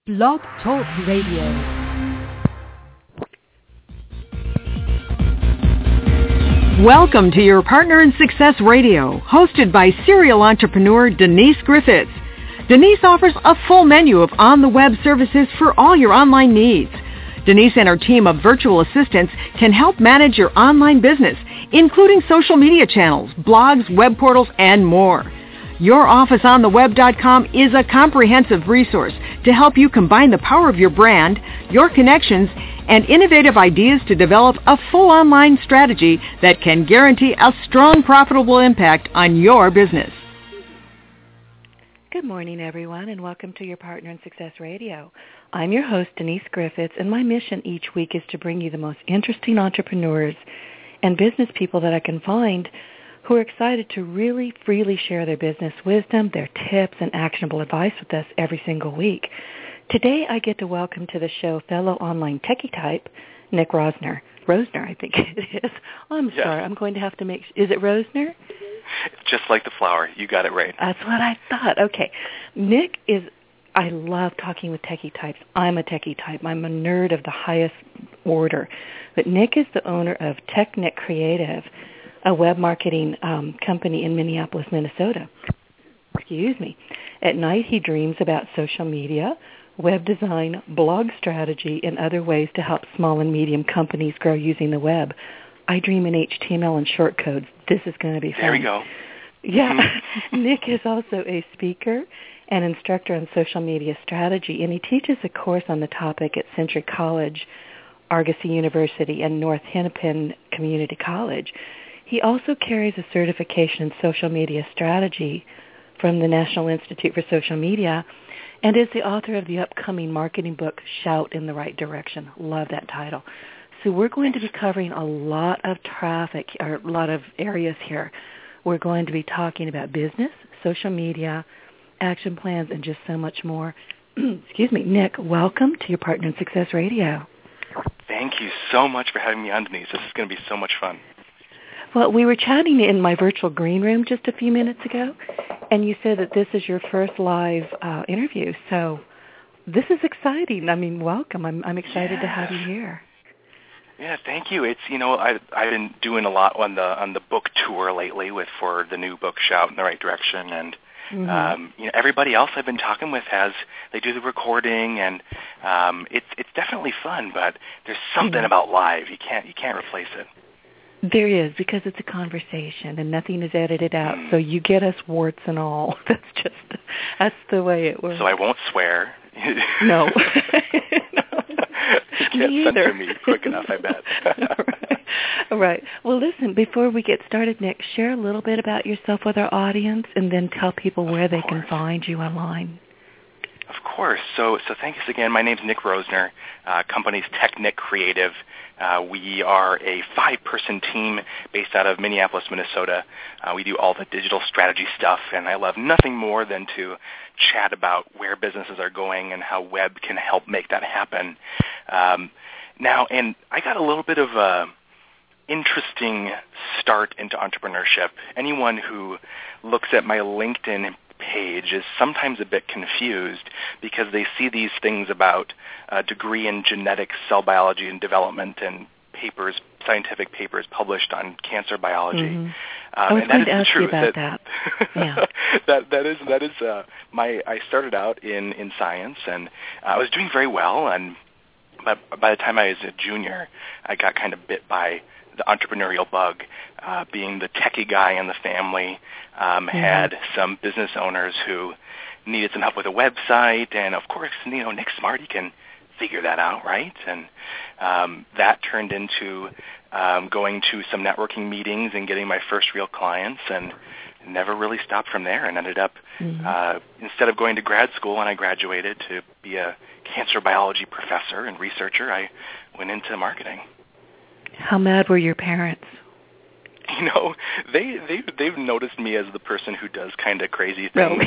Blog Talk Radio. Welcome to Your Partner in Success Radio, hosted by serial entrepreneur Denise Griffiths. Denise offers a full menu of on-the-web services for all your online needs. Denise and her team of virtual assistants can help manage your online business, including social media channels, blogs, web portals, and more. YourOfficeOnTheWeb.com is a comprehensive resource to help you combine the power of your brand, your connections, and innovative ideas to develop a full online strategy that can guarantee a strong, profitable impact on your business. Good morning, everyone, and welcome to Your Partner in Success Radio. I'm your host, Denise Griffiths, and my mission each week is to bring you the most interesting entrepreneurs and business people that I can find who are excited to really freely share their business wisdom, their tips, and actionable advice with us every single week. Today, I get to welcome to the show fellow online techie type, Nick Rosner. Rosner, I think it is. I'm sorry. I'm going to have to is it Rosner? Just like the flower. You got it right. That's what I thought. Okay. Nick I love talking with techie types. I'm a techie type. I'm a nerd of the highest order. But Nick is the owner of TechNick Creative, a web marketing company in Minneapolis, Minnesota. Excuse me. At night, he dreams about social media, web design, blog strategy, and other ways to help small and medium companies grow using the web. I dream in HTML and short codes. This is going to be fun. There we go. Yeah. Nick is also a speaker and instructor on social media strategy, and he teaches a course on the topic at Century College, Argosy University, and North Hennepin Community College. He also carries a certification in social media strategy from the National Institute for Social Media and is the author of the upcoming marketing book, Shout in the Right Direction. Love that title. So we're going to be covering a lot of a lot of areas here. We're going to be talking about business, social media, action plans, and just so much more. Excuse me. Nick, welcome to Your Partner in Success Radio. Thank you so much for having me on, Denise. This is going to be so much fun. Well, we were chatting in my virtual green room just a few minutes ago, and you said that this is your first live interview. So this is exciting. I mean, welcome. I'm excited to have you here. Yeah, thank you. It's I've been doing a lot on the book tour lately for the new book Shout in the Right Direction, and everybody else I've been talking with they do the recording, and it's definitely fun. But there's something about live you can't replace it. There is, because it's a conversation and nothing is edited out, so you get us warts and all. That's the way it works. So I won't swear. No. You can't censor me quick enough, I bet. Right. Well, listen, before we get started, Nick, share a little bit about yourself with our audience and then tell people where they can find you online. Of course. So thanks again. My name's Nick Rosner. Company's TechNick Creative. We are a 5-person team based out of Minneapolis, Minnesota. We do all the digital strategy stuff, and I love nothing more than to chat about where businesses are going and how web can help make that happen. Now, and I got a little bit of a interesting start into entrepreneurship. Anyone who looks at my LinkedIn page is sometimes a bit confused because they see these things about a degree in genetics, cell biology, and development, and scientific papers published on cancer biology. Mm-hmm. I was going to ask you about that. Yeah. that is I started out in science, and I was doing very well, and by the time I was a junior, I got kind of bit by the entrepreneurial bug. Being the techie guy in the family, had some business owners who needed some help with a website, and of course, Nick's smart, he can figure that out, right? And that turned into going to some networking meetings and getting my first real clients, and never really stopped from there, and ended up, instead of going to grad school when I graduated to be a cancer biology professor and researcher, I went into marketing. How mad were your parents? They've noticed me as the person who does kind of crazy things.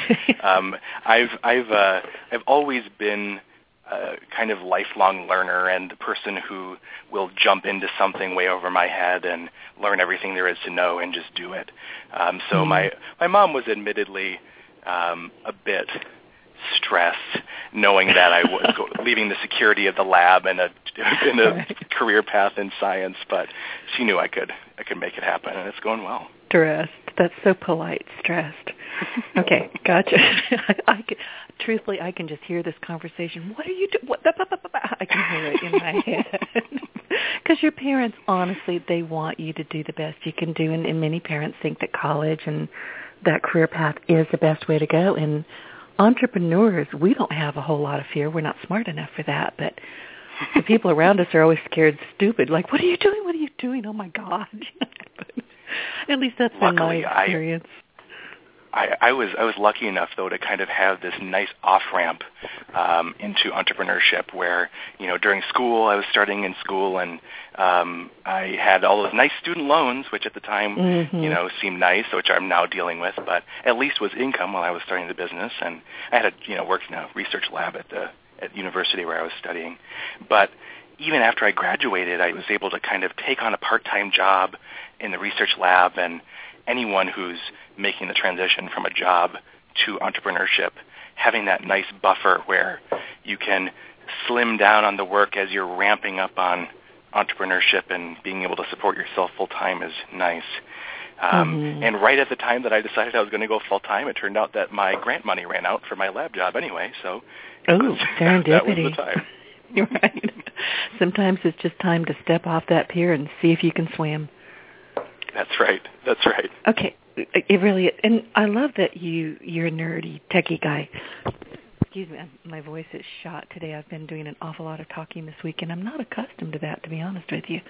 I've always been kind of lifelong learner and the person who will jump into something way over my head and learn everything there is to know and just do it. So my mom was admittedly a bit stressed, knowing that I was leaving the security of the lab and a career path in science. But she knew I could make it happen, and it's going well. Stressed. That's so polite. Stressed. Okay, gotcha. Truthfully, I can just hear this conversation. What are you doing? I can hear it in my head. Because your parents, honestly, they want you to do the best you can do. And many parents think that college and that career path is the best way to go. And entrepreneurs, we don't have a whole lot of fear. We're not smart enough for that. But the people around us are always scared stupid. Like, what are you doing? What are you doing? Oh, my God. At least that's been my experience. I was lucky enough, though, to kind of have this nice off-ramp into entrepreneurship where, during school, I was starting in school, and I had all those nice student loans, which at the time, seemed nice, which I'm now dealing with, but at least was income while I was starting the business. And I had, worked in a research lab at university where I was studying. But even after I graduated, I was able to kind of take on a part-time job in the research lab, and anyone who's making the transition from a job to entrepreneurship, having that nice buffer where you can slim down on the work as you're ramping up on entrepreneurship and being able to support yourself full-time is nice. And right at the time that I decided I was going to go full-time, it turned out that my grant money ran out for my lab job anyway, so serendipity. That was the time. You're right. Sometimes it's just time to step off that pier and see if you can swim. That's right. Okay, it really is. And I love that you're a nerdy, techie guy. Excuse me, my voice is shot today. I've been doing an awful lot of talking this week, and I'm not accustomed to that, to be honest with you.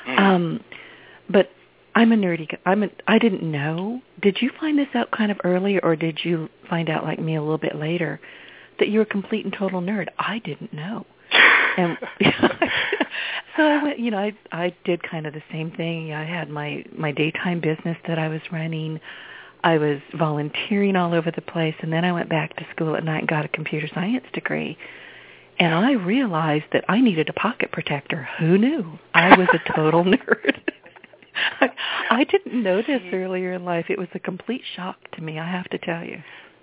But I'm a nerdy guy. I didn't know. Did you find this out kind of early, or did you find out, like me, a little bit later, that you're a complete and total nerd? I didn't know. And so I went, I did kind of the same thing. I had my daytime business that I was running. I was volunteering all over the place, and then I went back to school at night and got a computer science degree. And I realized that I needed a pocket protector. Who knew? I was a total nerd. I didn't know this earlier in life. It was a complete shock to me, I have to tell you.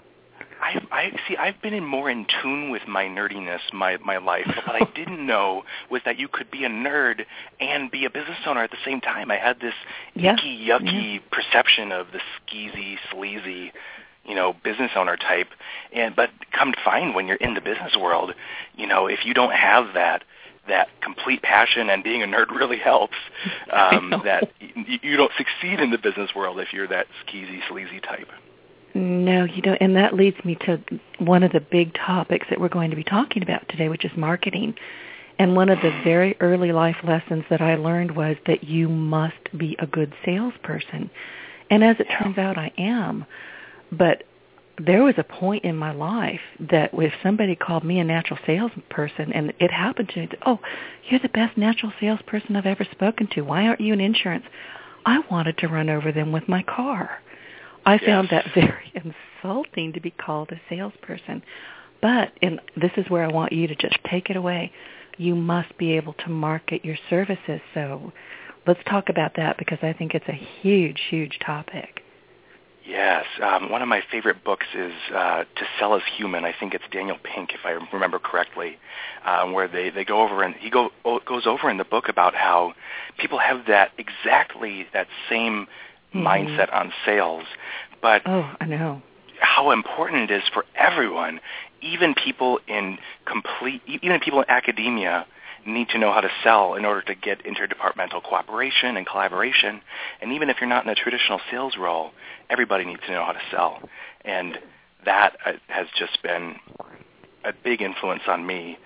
I've been more in tune with my nerdiness my life. But what I didn't know was that you could be a nerd and be a business owner at the same time. I had this icky, yucky perception of the skeezy, sleazy, business owner type. But come to find, when you're in the business world, if you don't have that complete passion, and being a nerd really helps, that you don't succeed in the business world if you're that skeezy, sleazy type. No, you don't. And that leads me to one of the big topics that we're going to be talking about today, which is marketing. And one of the very early life lessons that I learned was that you must be a good salesperson. And as it turns out, I am. But there was a point in my life that if somebody called me a natural salesperson, and it happened to me, you're the best natural salesperson I've ever spoken to. Why aren't you in insurance? I wanted to run over them with my car. I found that very insulting to be called a salesperson. But, and this is where I want you to just take it away, you must be able to market your services. So let's talk about that, because I think it's a huge, huge topic. Yes. One of my favorite books is To Sell as Human. I think it's Daniel Pink, if I remember correctly, where they go over, and he goes over in the book about how people have that same mindset on sales, but I know how important it is for everyone. Even people in academia need to know how to sell in order to get interdepartmental cooperation and collaboration. And even if you're not in a traditional sales role, everybody needs to know how to sell. And that has just been a big influence on me.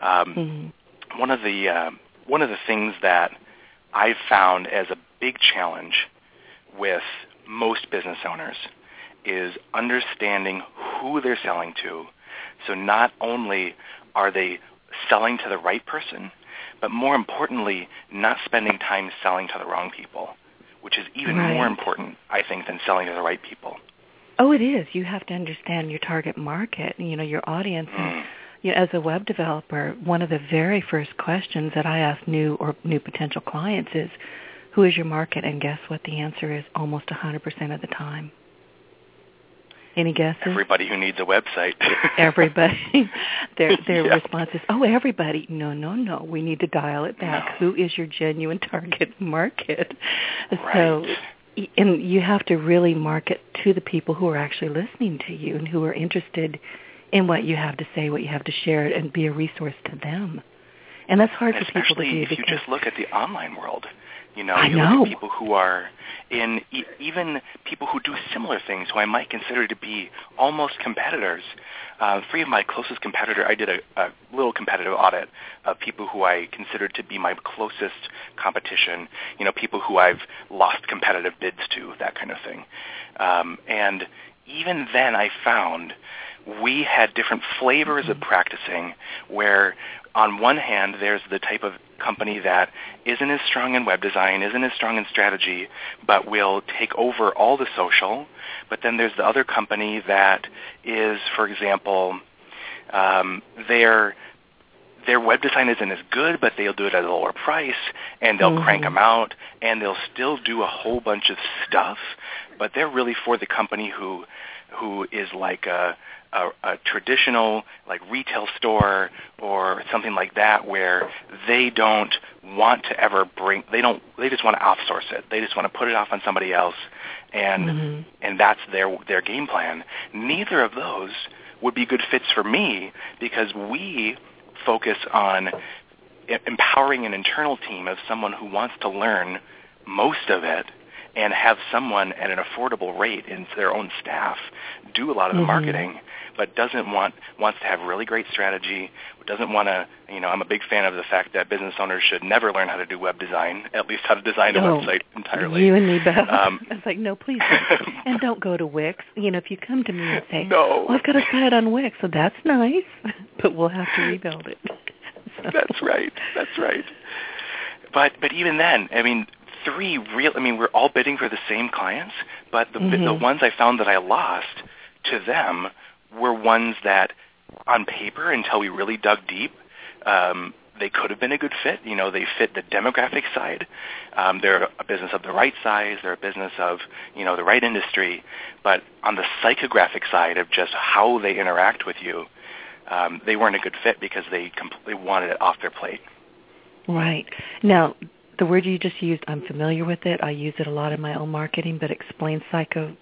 One of the things that I've found as a big challenge with most business owners is understanding who they're selling to. So not only are they selling to the right person, but more importantly, not spending time selling to the wrong people, which is even more important, I think, than selling to the right people. Oh, it is. You have to understand your target market, your audience. And, as a web developer, one of the very first questions that I ask new potential clients is, who is your market? And guess what the answer is almost 100% of the time? Any guesses? Everybody who needs a website. Everybody. Their response is, everybody. No. We need to dial it back. No. Who is your genuine target market? Right. So, and you have to really market to the people who are actually listening to you and who are interested in what you have to say, what you have to share, and be a resource to them. And that's hard for people to do. Especially if you just look at the online world. You know, I you know. look at people who are in, even people who do similar things, who I might consider to be almost competitors. Three of my closest competitors, I did a little competitive audit of people who I considered to be my closest competition, you know, people who I've lost competitive bids to, that kind of thing. And even then I found we had different flavors of practicing where on one hand there's the type of company that isn't as strong in web design, isn't as strong in strategy, but will take over all the social. But then there's the other company that is, for example, their web design isn't as good, but they'll do it at a lower price, and they'll crank them out, and they'll still do a whole bunch of stuff, but they're really for the company who is like a traditional like retail store or something like that, where they don't want to ever they just want to outsource it. They just want to put it off on somebody else, and that's their game plan. Neither of those would be good fits for me, because we focus on empowering an internal team of someone who wants to learn most of it and have someone at an affordable rate in their own staff do a lot of the marketing, but wants to have really great strategy, doesn't want to, I'm a big fan of the fact that business owners should never learn how to do web design, at least how to design a website entirely. You and me both. It's like, no, please don't. And don't go to Wix. If you come to me and say, no, I've got a site on Wix, so that's nice, but we'll have to rebuild it. So. That's right. But even then, we're all bidding for the same clients, but the ones I found that I lost to them were ones that, on paper, until we really dug deep, they could have been a good fit. They fit the demographic side. They're a business of the right size. They're a business of, the right industry. But on the psychographic side of just how they interact with you, they weren't a good fit because they completely wanted it off their plate. Right. Now, the word you just used, I'm familiar with it. I use it a lot in my own marketing, but explain psychographic.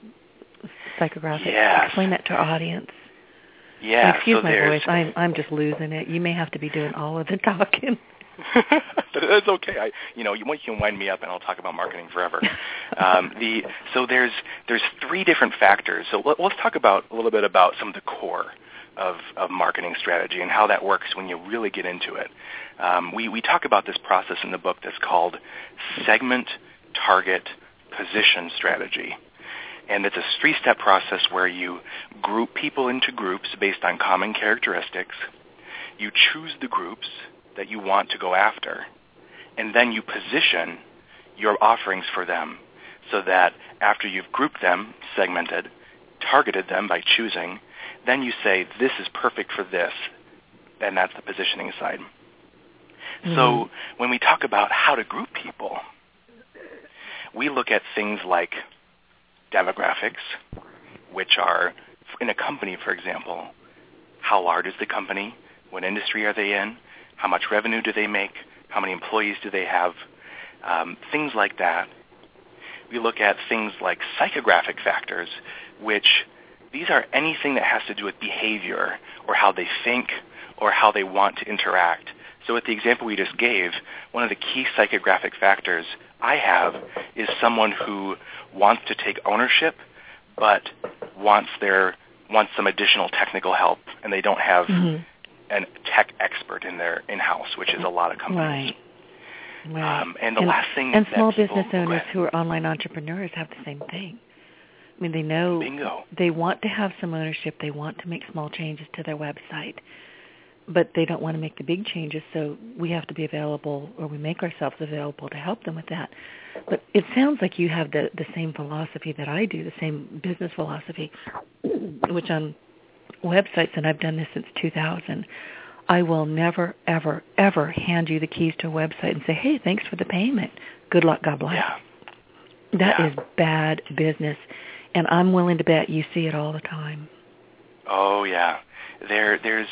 Yes. Explain that to our audience. Yeah. Excuse my voice. I'm just losing it. You may have to be doing all of the talking. That's okay. You can wind me up and I'll talk about marketing forever. So there's three different factors. So let's talk a little bit about some of the core of marketing strategy and how that works when you really get into it. We talk about this process in the book that's called segment, target, position strategy. And it's a three-step process where you group people into groups based on common characteristics. You choose the groups that you want to go after, and then you position your offerings for them so that after you've grouped them, segmented, targeted them by choosing, then you say, this is perfect for this, and that's the positioning side. So when we talk about how to group people, we look at things like demographics, which are, in a company, for example, how large is the company? What industry are they in? How much revenue do they make? How many employees do they have? Things like that. We look at things like psychographic factors, which these are anything that has to do with behavior or how they think or how they want to interact. So with the example we just gave, one of the key psychographic factors I have is someone who wants to take ownership but wants some additional technical help, and they don't have a tech expert in their in-house, which is a lot of companies. Right. And the last thing and small business owners who are online entrepreneurs have the same thing. They know Bingo. They want to have some ownership. They want to make small changes to their website, but they don't want to make the big changes, so we have to be available, or we make ourselves available to help them with that. But it sounds like you have the same philosophy that I do, the same business philosophy, which on websites, and I've done this since 2000, I will never, ever, ever hand you the keys to a website and say, hey, thanks for the payment. Good luck, God bless. Yeah. That is bad business. And I'm willing to bet you see it all the time. Oh, yeah. There's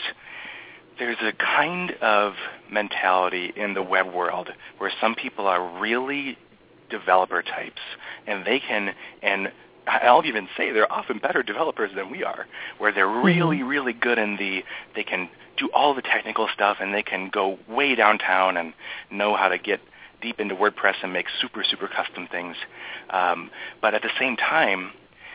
a kind of mentality in the web world where some people are really developer types, and they can, and I'll even say they're often better developers than we are, where they're really, really good in they can do all the technical stuff, and they can go way downtown and know how to get deep into WordPress and make super, super custom things. But at the same time,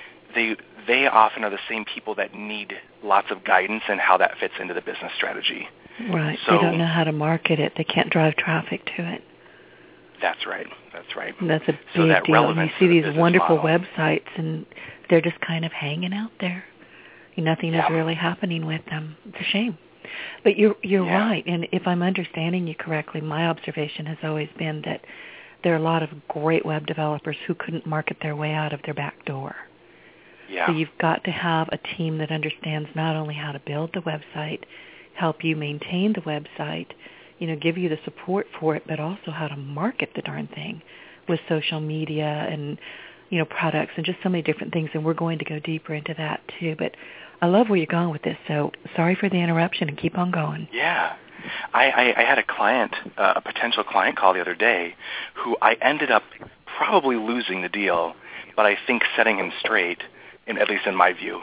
they often are the same people that need lots of guidance in how that fits into the business strategy. Right. So, they don't know how to market it. They can't drive traffic to it. That's right. And that's a big deal. And you see these wonderful websites, and they're just kind of hanging out there. Nothing is really happening with them. It's a shame. But you're right. And if I'm understanding you correctly, my observation has always been that there are a lot of great web developers who couldn't market their way out of their back door. Yeah. So you've got to have a team that understands not only how to build the website, help you maintain the website, give you the support for it, but also how to market the darn thing with social media and, products and just so many different things. And we're going to go deeper into that too. But I love where you're going with this. So sorry for the interruption, and keep on going. Yeah. I had a client, a potential client call the other day who I ended up probably losing the deal, but I think setting him straight, at least in my view.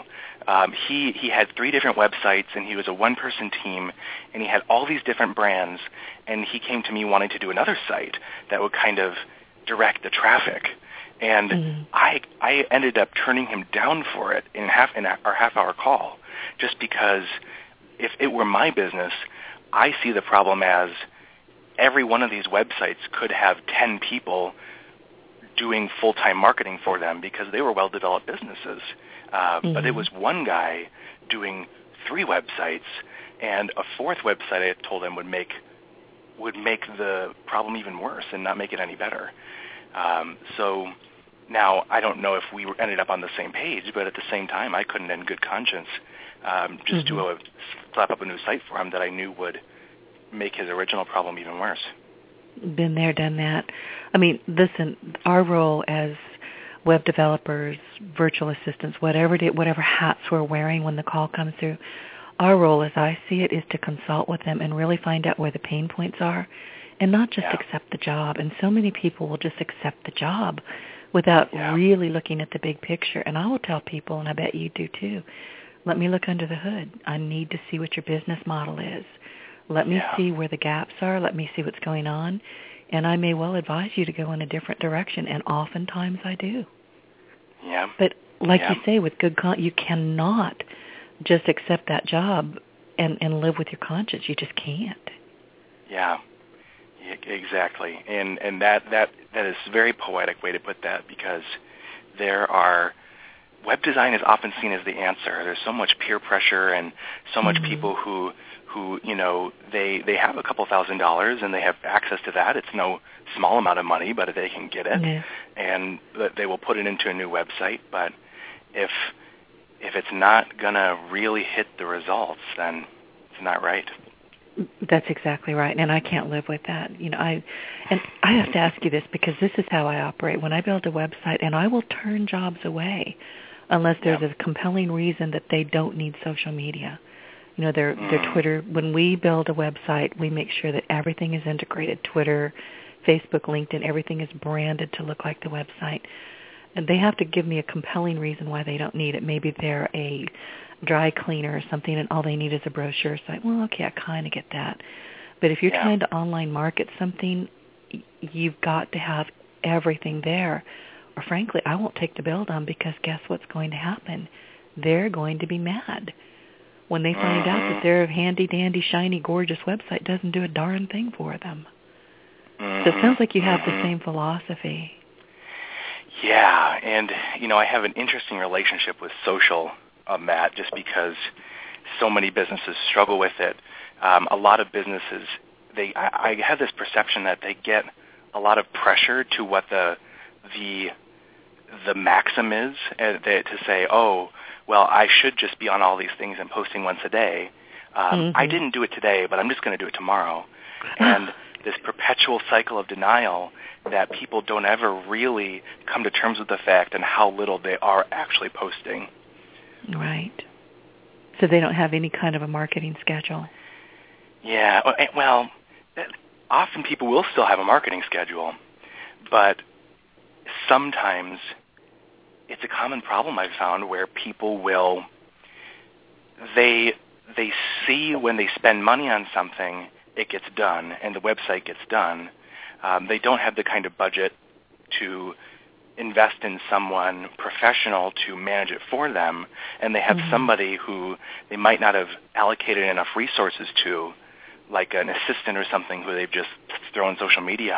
He had 3 different websites, and he was a one-person team, and he had all these different brands, and he came to me wanting to do another site that would kind of direct the traffic. And I ended up turning him down for it in our half-hour call, just because if it were my business, I see the problem as every one of these websites could have 10 people doing full-time marketing for them because they were well-developed businesses. But it was one guy doing 3 websites, and a 4th website I told him would make the problem even worse and not make it any better. So now I don't know if we ended up on the same page, but at the same time I couldn't in good conscience just slap up a new site for him that I knew would make his original problem even worse. Been there, done that. I mean, listen, our role as web developers, virtual assistants, whatever hats we're wearing when the call comes through, our role, as I see it, is to consult with them and really find out where the pain points are and not just accept the job. And so many people will just accept the job without really looking at the big picture. And I will tell people, and I bet you do too, let me look under the hood. I need to see what your business model is. Let me see where the gaps are. Let me see what's going on. And I may well advise you to go in a different direction, and oftentimes I do. Yeah. But like you say, with good you cannot just accept that job and live with your conscience. You just can't. Yeah, exactly. And that is a very poetic way to put that, because web design is often seen as the answer. There's so much peer pressure and so much people who they have a couple $1,000s and they have access to that. It's no small amount of money, but they can get it, and they will put it into a new website. But if it's not gonna really hit the results, then it's not right. That's exactly right, and I can't live with that. I have to ask you this, because this is how I operate. When I build a website, and I will turn jobs away unless there's a compelling reason that they don't need social media. Their Twitter. When we build a website, we make sure that everything is integrated. Twitter, Facebook, LinkedIn, everything is branded to look like the website. And they have to give me a compelling reason why they don't need it. Maybe they're a dry cleaner or something, and all they need is a brochure site. Well, okay, I kind of get that. But if you're trying to online market something, you've got to have everything there. Or frankly, I won't take the build on, because guess what's going to happen? They're going to be mad when they find out that their handy-dandy, shiny, gorgeous website doesn't do a darn thing for them. So it sounds like you have the same philosophy. Yeah, and, I have an interesting relationship with social, Matt, just because so many businesses struggle with it. A lot of businesses, I have this perception that they get a lot of pressure to what the maxim is, to say, oh, well, I should just be on all these things and posting once a day. I didn't do it today, but I'm just going to do it tomorrow. And this perpetual cycle of denial that people don't ever really come to terms with the fact and how little they are actually posting. Right. So they don't have any kind of a marketing schedule. Yeah, well, often people will still have a marketing schedule, but sometimes it's a common problem I've found where people will, they see when they spend money on something, it gets done, and the website gets done. They don't have the kind of budget to invest in someone professional to manage it for them, and they have somebody who they might not have allocated enough resources to, like an assistant or something who they've just thrown social media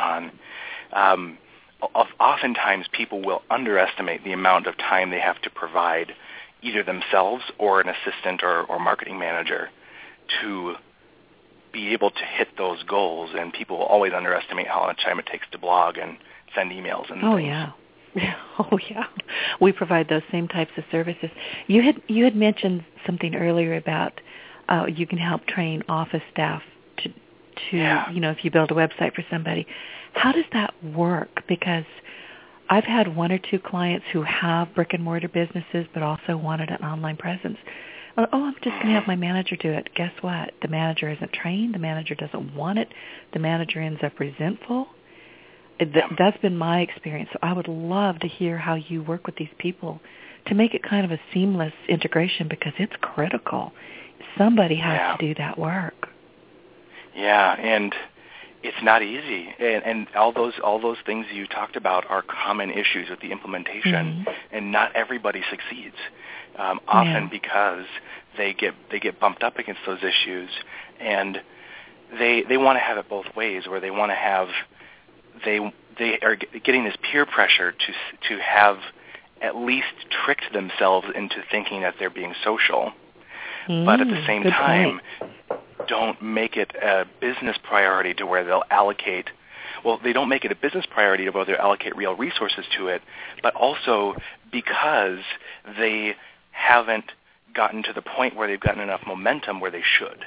on. Oftentimes people will underestimate the amount of time they have to provide either themselves or an assistant or marketing manager to be able to hit those goals, and people always underestimate how much time it takes to blog and send emails and things. Yeah. Oh, yeah. We provide those same types of services. You had mentioned something earlier about you can help train office staff to if you build a website for somebody. How does that work? Because I've had one or two clients who have brick-and-mortar businesses but also wanted an online presence. Oh, I'm just going to have my manager do it. Guess what? The manager isn't trained. The manager doesn't want it. The manager ends up resentful. That's been my experience. So I would love to hear how you work with these people to make it kind of a seamless integration, because it's critical. Somebody has to do that work. Yeah, and it's not easy. And all those things you talked about are common issues with the implementation, and not everybody succeeds. Often because they get bumped up against those issues, and they want to have it both ways, where they want to have they are getting this peer pressure to have at least tricked themselves into thinking that they're being social, but at the same time don't make it a business priority to where they'll allocate. Well, they don't make it a business priority to where they'll allocate real resources to it, but also because they haven't gotten to the point where they've gotten enough momentum where they should.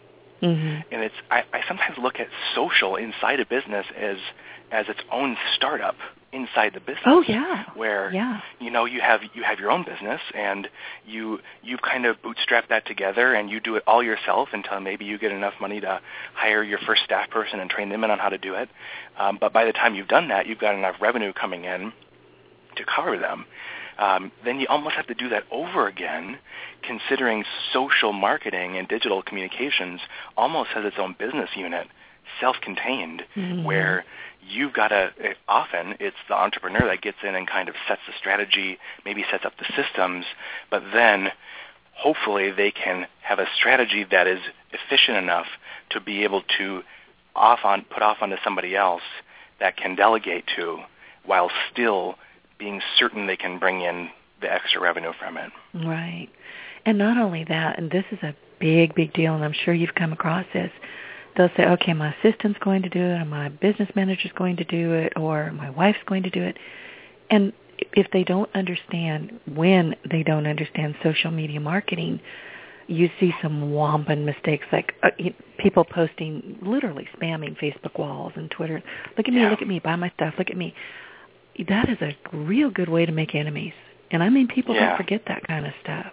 And I sometimes look at social inside a business as its own startup inside the business. Oh yeah. Where you have your own business, and you've kind of bootstrapped that together, and you do it all yourself until maybe you get enough money to hire your first staff person and train them in on how to do it. But by the time you've done that, you've got enough revenue coming in to cover them. Then you almost have to do that over again, considering social marketing and digital communications almost has its own business unit, self-contained, where you've got to, often it's the entrepreneur that gets in and kind of sets the strategy, maybe sets up the systems, but then hopefully they can have a strategy that is efficient enough to be able to put off onto somebody else that can delegate to, while still being certain they can bring in the extra revenue from it. Right. And not only that, and this is a big, big deal, and I'm sure you've come across this, they'll say, okay, my assistant's going to do it, or my business manager's going to do it, or my wife's going to do it. And if they don't understand, when they don't understand social media marketing, you see some wampum mistakes, like people posting, literally spamming Facebook walls and Twitter. Look at me, buy my stuff, look at me. That is a real good way to make enemies. And I mean, people don't forget that kind of stuff.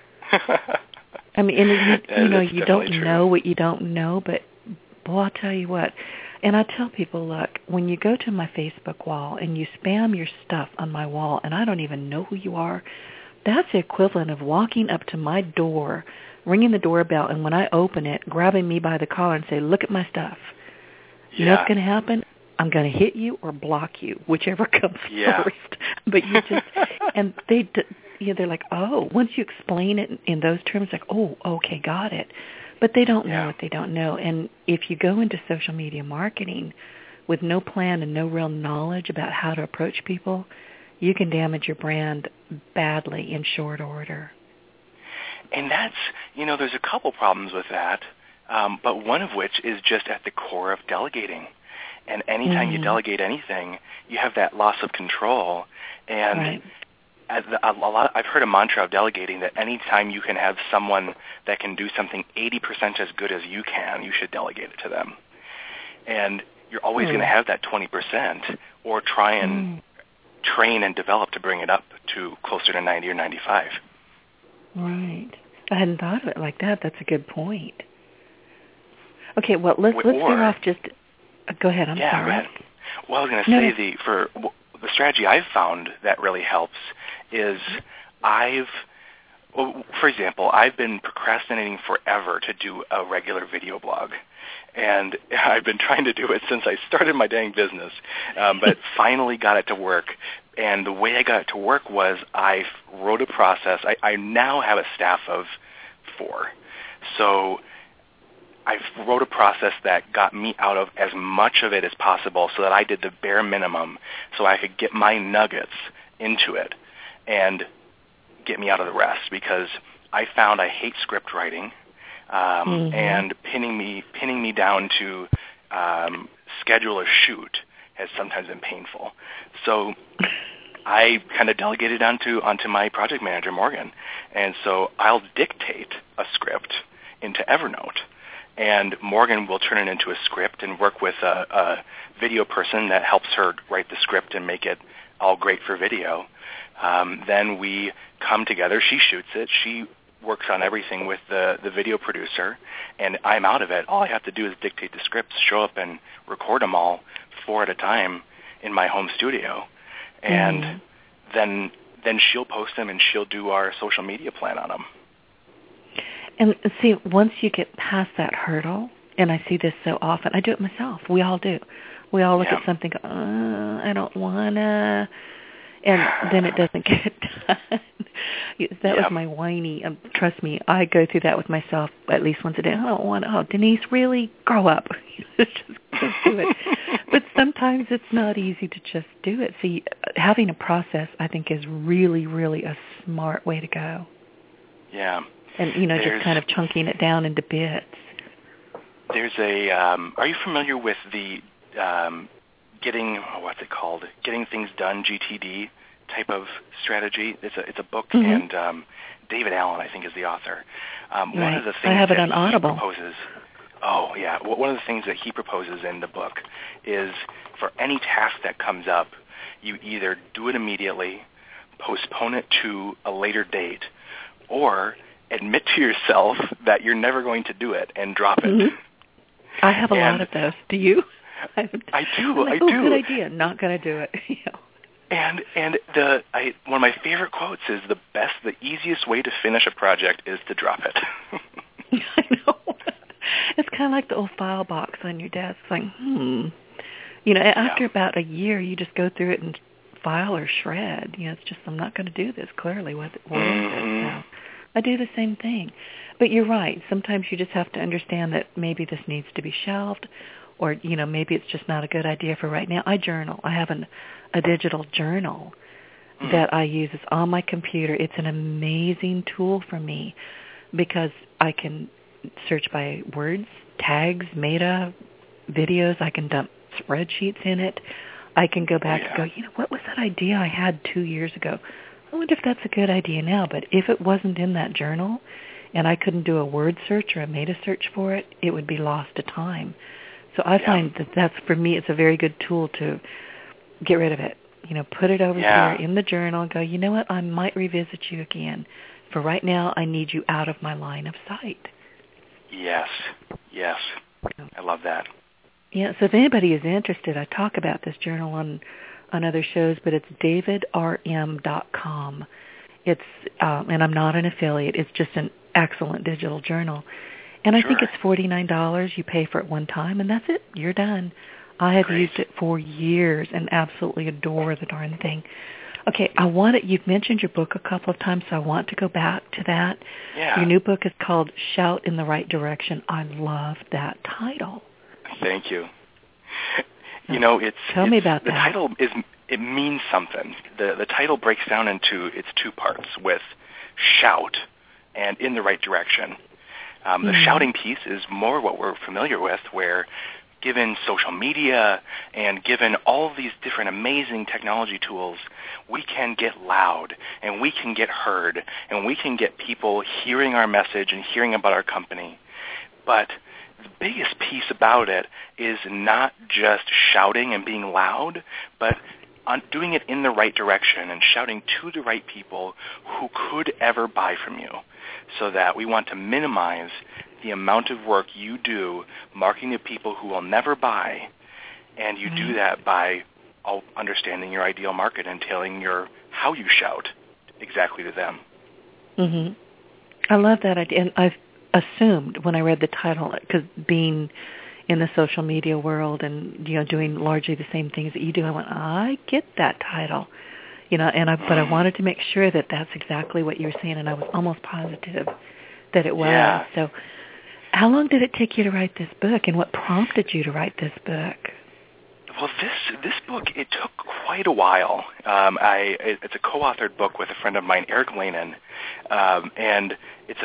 I mean, and you don't know what you don't know, but boy, I'll tell you what. And I tell people, look, when you go to my Facebook wall and you spam your stuff on my wall and I don't even know who you are, that's the equivalent of walking up to my door, ringing the doorbell, and when I open it, grabbing me by the collar and say, look at my stuff. You know what's going to happen? I'm going to hit you or block you, whichever comes first. But you just, and they're like, oh, once you explain it in those terms, like, oh, okay, got it. But they don't know what they don't know. And if you go into social media marketing with no plan and no real knowledge about how to approach people, you can damage your brand badly in short order. And that's, there's a couple problems with that, but one of which is just at the core of delegating. And anytime you delegate anything, you have that loss of control. And I've heard a mantra of delegating that anytime you can have someone that can do something 80% as good as you can, you should delegate it to them. And you're always going to have that 20%, or try and train and develop to bring it up to closer to 90 or 95. Right. I hadn't thought of it like that. That's a good point. Okay, well, let's veer off just... go ahead, I'm sorry. Go ahead. Well, I was going to say the strategy I've found that really helps is for example, I've been procrastinating forever to do a regular video blog. And I've been trying to do it since I started my dang business, but finally got it to work. And the way I got it to work was I wrote a process. I now have a staff of 4. So I wrote a process that got me out of as much of it as possible so that I did the bare minimum so I could get my nuggets into it and get me out of the rest, because I found I hate script writing. And pinning me down to schedule a shoot has sometimes been painful. So I kind of delegated onto my project manager, Morgan. And so I'll dictate a script into Evernote, and Morgan will turn it into a script and work with a video person that helps her write the script and make it all great for video. Then we come together. She shoots it. She works on everything with the video producer, and I'm out of it. All I have to do is dictate the scripts, show up and record them all 4 at a time in my home studio. And then she'll post them, and she'll do our social media plan on them. And see, once you get past that hurdle, and I see this so often, I do it myself. We all do. We all look at something, I don't want to, and then it doesn't get done. That was my whiny. Trust me, I go through that with myself at least once a day. I don't want to. Oh, Denise, really? Grow up. just do it. But sometimes it's not easy to just do it. See, having a process, I think, is really, really a smart way to go. Yeah. And, just kind of chunking it down into bits. There's are you familiar with the Getting Things Done, GTD type of strategy? It's a book, and David Allen, I think, is the author. One of the things I have it on Audible. One of the things that he proposes in the book is for any task that comes up, you either do it immediately, postpone it to a later date, or admit to yourself that you're never going to do it and drop it. I have a lot of those. Do you? I do. Good idea. Not going to do it. And one of my favorite quotes is the easiest way to finish a project is to drop it. I know. It's kind of like the old file box on your desk. It's like, after about a year, you just go through it and file or shred. It's just, I'm not going to do this, clearly. What is it? So I do the same thing. But you're right. Sometimes you just have to understand that maybe this needs to be shelved, or, maybe it's just not a good idea for right now. I journal. I have a digital journal that I use. It's on my computer. It's an amazing tool for me because I can search by words, tags, meta, videos. I can dump spreadsheets in it. I can go back and go, what was that idea I had 2 years ago? I wonder if that's a good idea now. But if it wasn't in that journal and I couldn't do a word search or a meta search for it, it would be lost to time. So I find that's, for me, it's a very good tool to get rid of it. Put it over here in the journal and go, you know what, I might revisit you again. For right now, I need you out of my line of sight. Yes. I love that. Yeah, so if anybody is interested, I talk about this journal on other shows, but it's davidrm.com. It's and I'm not an affiliate. It's just an excellent digital journal. And I think it's $49. You pay for it one time, and that's it. You're done. I have used it for years and absolutely adore the darn thing. Okay, you've mentioned your book a couple of times, so I want to go back to that. Yeah. Your new book is called Shout in the Right Direction. I love that title. Thank you. Tell me about the that. The title it means something. The title breaks down into its 2 parts, with shout and in the right direction. The shouting piece is more what we're familiar with, where given social media and given all of these different amazing technology tools, we can get loud and we can get heard and we can get people hearing our message and hearing about our company. But the biggest piece about it is not just shouting and being loud, but doing it in the right direction and shouting to the right people who could ever buy from you, so that we want to minimize the amount of work you do marketing to people who will never buy, and you do that by understanding your ideal market and tailoring how you shout exactly to them. Mm-hmm. I love that idea, and I've assumed when I read the title, because being in the social media world and doing largely the same things that you do, I went, I get that title, but I wanted to make sure that that's exactly what you were saying, and I was almost positive that it was. Yeah. So, how long did it take you to write this book, and what prompted you to write this book? Well, this book, it took quite a while. It's a co-authored book with a friend of mine, Eric Lanin, and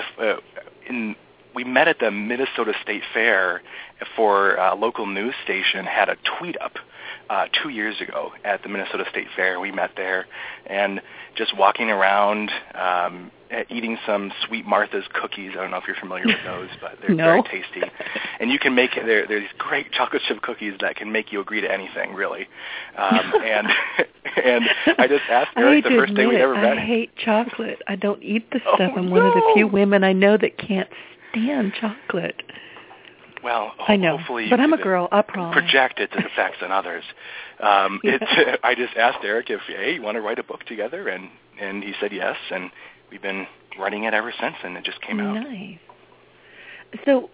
we met at the Minnesota State Fair for a local news station, had a tweet up 2 years ago at the Minnesota State Fair. We met there and just walking around eating some Sweet Martha's cookies. I don't know if you're familiar with those, but they're very tasty. And you can make, there's these great chocolate chip cookies that can make you agree to anything, really. And I just asked Eric the first day we'd ever met. I hate chocolate. I don't eat the stuff. I'm one of the few women I know that can't stand chocolate. Well, I know, hopefully but I'm a girl, I promise. Project its effects on others. I just asked Eric if, hey, you want to write a book together? And he said yes, and we've been writing it ever since, and it just came out. Nice. So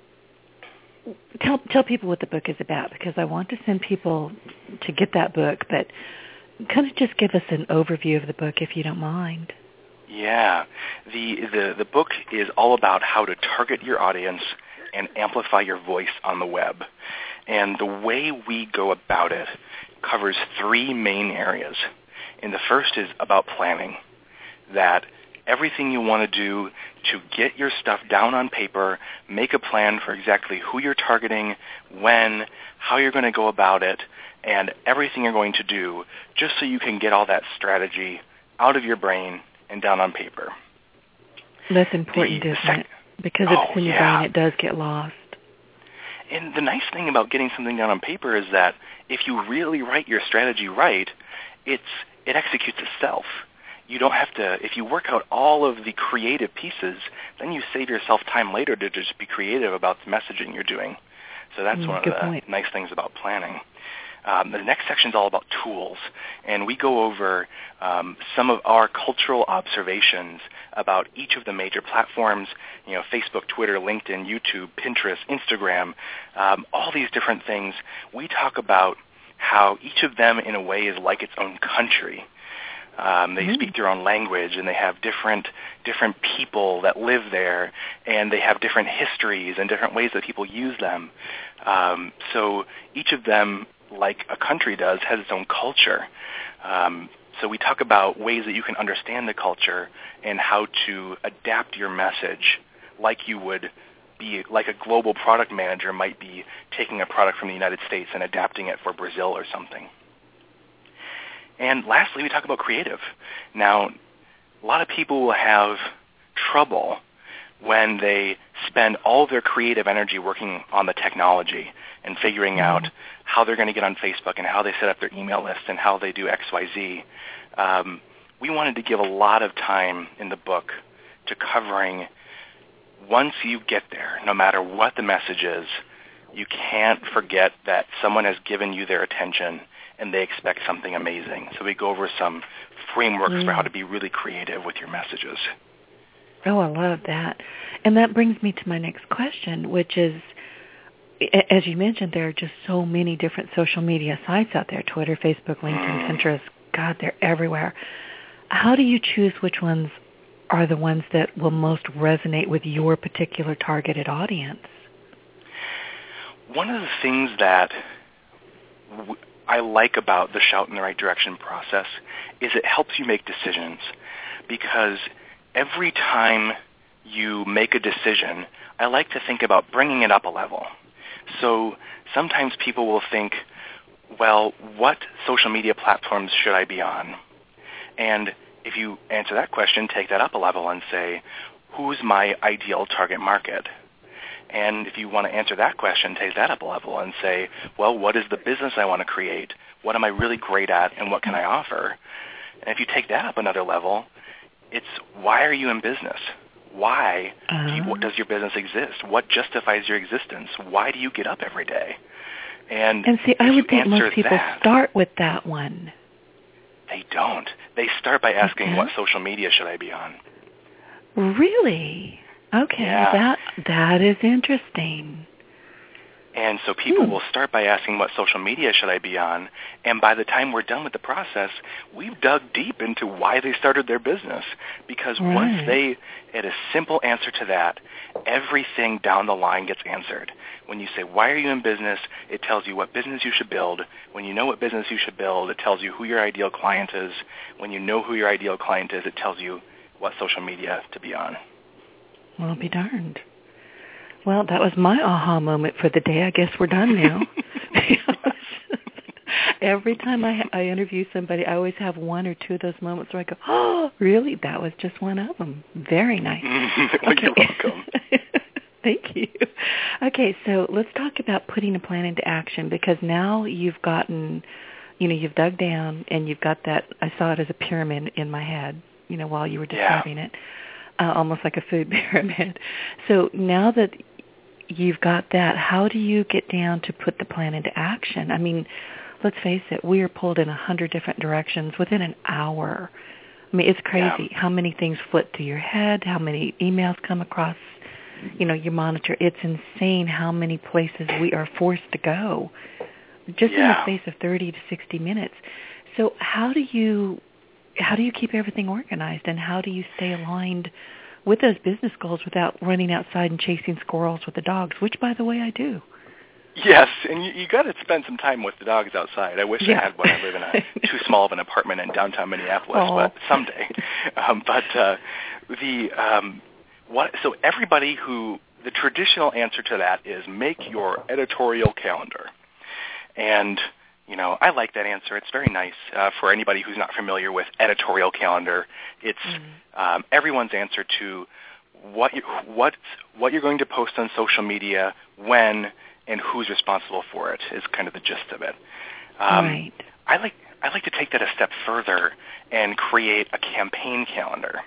tell people what the book is about, because I want to send people to get that book, but kind of just give us an overview of the book, if you don't mind. Yeah. The book is all about how to target your audience and amplify your voice on the web. And the way we go about it covers 3 main areas. And the first is about planning, that everything you want to do to get your stuff down on paper, make a plan for exactly who you're targeting, when, how you're going to go about it, and everything you're going to do just so you can get all that strategy out of your brain and down on paper. That's important, isn't it? Because if it's in your brain, it does get lost. And the nice thing about getting something down on paper is that if you really write your strategy right, it executes itself. You don't have to, if you work out all of the creative pieces, then you save yourself time later to just be creative about the messaging you're doing. So that's one of the nice things about planning. The next section is all about tools, and we go over some of our cultural observations about each of the major platforms, Facebook, Twitter, LinkedIn, YouTube, Pinterest, Instagram, all these different things. We talk about how each of them, in a way, is like its own country. They speak their own language, and they have different people that live there, and they have different histories and different ways that people use them. So each of them, like a country does, has its own culture. So we talk about ways that you can understand the culture and how to adapt your message like you would be, like a global product manager might be taking a product from the United States and adapting it for Brazil or something. And lastly, we talk about creative. Now, a lot of people will have trouble when they spend all their creative energy working on the technology and figuring out how they're going to get on Facebook and how they set up their email list and how they do X, Y, Z. We wanted to give a lot of time in the book to covering, once you get there, no matter what the message is, you can't forget that someone has given you their attention and they expect something amazing. So we go over some frameworks for how to be really creative with your messages. Oh, I love that. And that brings me to my next question, which is, as you mentioned, there are just so many different social media sites out there, Twitter, Facebook, LinkedIn, Pinterest. God, they're everywhere. How do you choose which ones are the ones that will most resonate with your particular targeted audience? One of the things that I like about the Shout in the Right Direction process is it helps you make decisions, because every time you make a decision, I like to think about bringing it up a level. So sometimes people will think, well, what social media platforms should I be on? And if you answer that question, take that up a level and say, who's my ideal target market? And if you want to answer that question, take that up a level and say, well, what is the business I want to create? What am I really great at, and what can I offer? And if you take that up another level, it's why are you in business? Why does your business exist? What justifies your existence? Why do you get up every day? And see, I would think most people start with that one. They don't. They start by asking, what social media should I be on? Really? Okay, yeah. that is interesting. And so people will start by asking, what social media should I be on? And by the time we're done with the process, we've dug deep into why they started their business. Because once they get a simple answer to that, everything down the line gets answered. When you say, why are you in business, it tells you what business you should build. When you know what business you should build, it tells you who your ideal client is. When you know who your ideal client is, it tells you what social media to be on. Well, I'll be darned. Well, that was my aha moment for the day. I guess we're done now. Every time I interview somebody, I always have one or two of those moments where I go, oh, really? That was just one of them. Very nice. Okay. You're welcome. Thank you. Okay, so let's talk about putting a plan into action, because now you've gotten, you've dug down and you've got that, I saw it as a pyramid in my head, while you were describing it, almost like a food pyramid. So now that you've got that, how do you get down to put the plan into action? I mean, let's face it, we are pulled in 100 different directions within an hour. I mean, it's crazy how many things flit through your head, how many emails come across, your monitor. It's insane how many places we are forced to go just in the space of 30 to 60 minutes. So how do you keep everything organized, and how do you stay aligned with those business goals without running outside and chasing squirrels with the dogs, which, by the way, I do? Yes, and you got to spend some time with the dogs outside. I wish I had one. I live in a too small of an apartment in downtown Minneapolis, but someday. So everybody the traditional answer to that is make your editorial calendar. And I like that answer. It's very nice for anybody who's not familiar with editorial calendar. It's everyone's answer to what you're going to post on social media, when, and who's responsible for it is kind of the gist of it. Right. I like to take that a step further and create a campaign calendar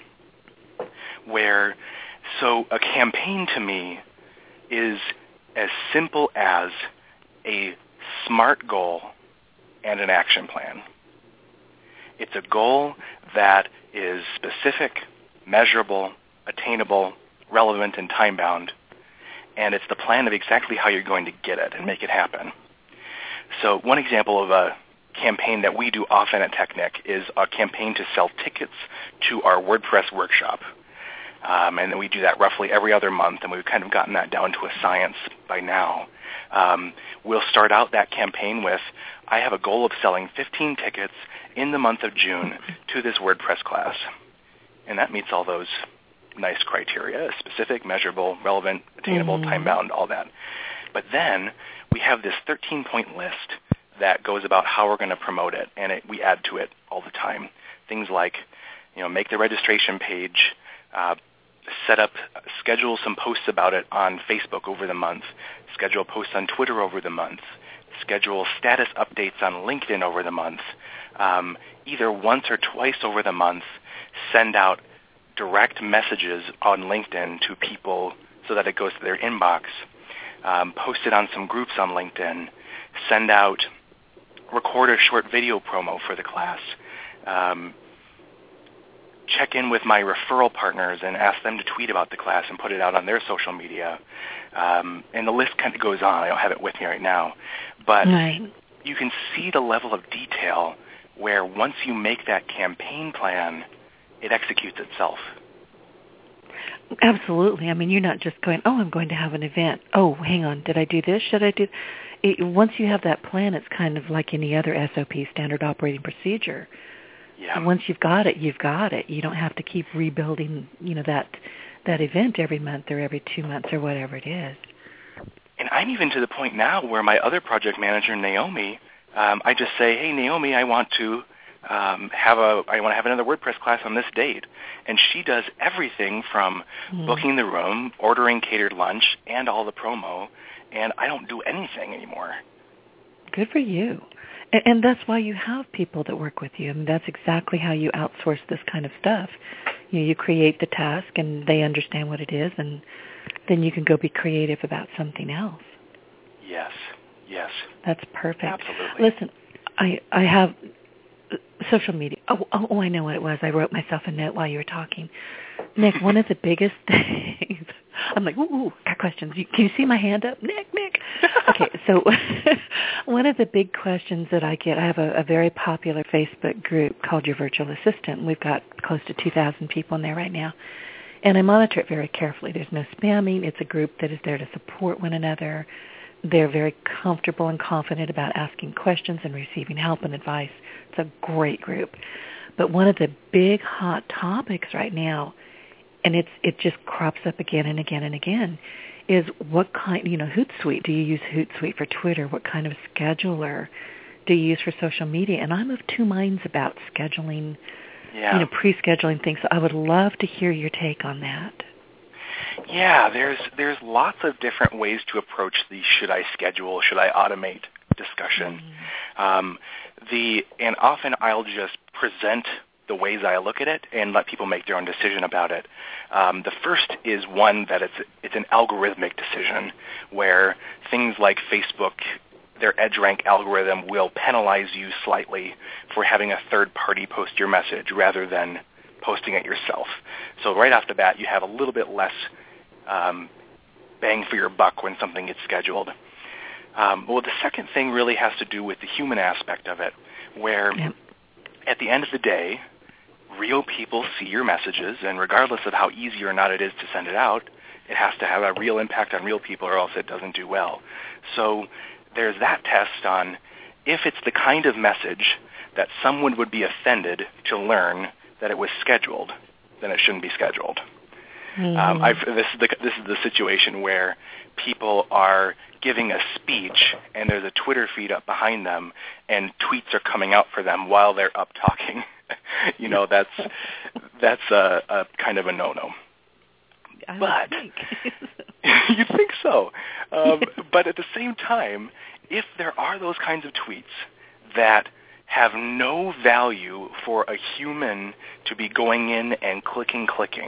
so a campaign to me is as simple as a SMART goal and an action plan. It's a goal that is specific, measurable, attainable, relevant, and time-bound, and it's the plan of exactly how you're going to get it and make it happen. So one example of a campaign that we do often at Technic is a campaign to sell tickets to our WordPress workshop. And we do that roughly every other month, and we've kind of gotten that down to a science by now. We'll start out that campaign with, I have a goal of selling 15 tickets in the month of June to this WordPress class. And that meets all those nice criteria, specific, measurable, relevant, attainable, time-bound, all that. But then we have this 13-point list that goes about how we're going to promote it, and we add to it all the time. Things like, make the registration page, schedule some posts about it on Facebook over the month, schedule posts on Twitter over the month, schedule status updates on LinkedIn over the month, either once or twice over the month, send out direct messages on LinkedIn to people so that it goes to their inbox, post it on some groups on LinkedIn, record a short video promo for the class, check in with my referral partners and ask them to tweet about the class and put it out on their social media. And the list kind of goes on. I don't have it with me right now. But you can see the level of detail where once you make that campaign plan, it executes itself. Absolutely. I mean, you're not just going, I'm going to have an event. Oh, hang on. Did I do this? Should I do it? Once you have that plan, it's kind of like any other SOP, standard operating procedure. Yeah. Once you've got it, you've got it. You don't have to keep rebuilding, that event every month or every 2 months or whatever it is. And I'm even to the point now where my other project manager, Naomi, I just say, hey, Naomi, I want to I want to have another WordPress class on this date. And she does everything from booking the room, ordering catered lunch, and all the promo, and I don't do anything anymore. Good for you. And that's why you have people that work with you. I mean, that's exactly how you outsource this kind of stuff. You create the task, and they understand what it is, and then you can go be creative about something else. Yes. That's perfect. Absolutely. Listen, I have social media. Oh, I know what it was. I wrote myself a note while you were talking. Nick, one of the biggest things, I'm like, ooh, got questions. Can you see my hand up? Nick. Okay, so one of the big questions that I get, I have a very popular Facebook group called Your Virtual Assistant. We've got close to 2,000 people in there right now. And I monitor it very carefully. There's no spamming. It's a group that is there to support one another. They're very comfortable and confident about asking questions and receiving help and advice. It's a great group. But one of the big hot topics right now, and it just crops up again and again and again, is what kind, Hootsuite. Do you use Hootsuite for Twitter? What kind of scheduler do you use for social media? And I'm of two minds about scheduling, pre-scheduling things. So I would love to hear your take on that. Yeah, there's lots of different ways to approach the should I schedule, should I automate discussion. And often I'll just present the ways I look at it and let people make their own decision about it. The first is one that it's an algorithmic decision where things like Facebook, their EdgeRank algorithm will penalize you slightly for having a third party post your message rather than posting it yourself. So right off the bat, you have a little bit less bang for your buck when something gets scheduled. Well, the second thing really has to do with the human aspect of it, where at the end of the day, real people see your messages, and regardless of how easy or not it is to send it out, it has to have a real impact on real people or else it doesn't do well. So there's that test on if it's the kind of message that someone would be offended to learn that it was scheduled, then it shouldn't be scheduled. This is the situation where people are giving a speech and there's a Twitter feed up behind them and tweets are coming out for them while they're up talking. That's a kind of a no-no. But you'd think so. But at the same time, if there are those kinds of tweets that have no value for a human to be going in and clicking,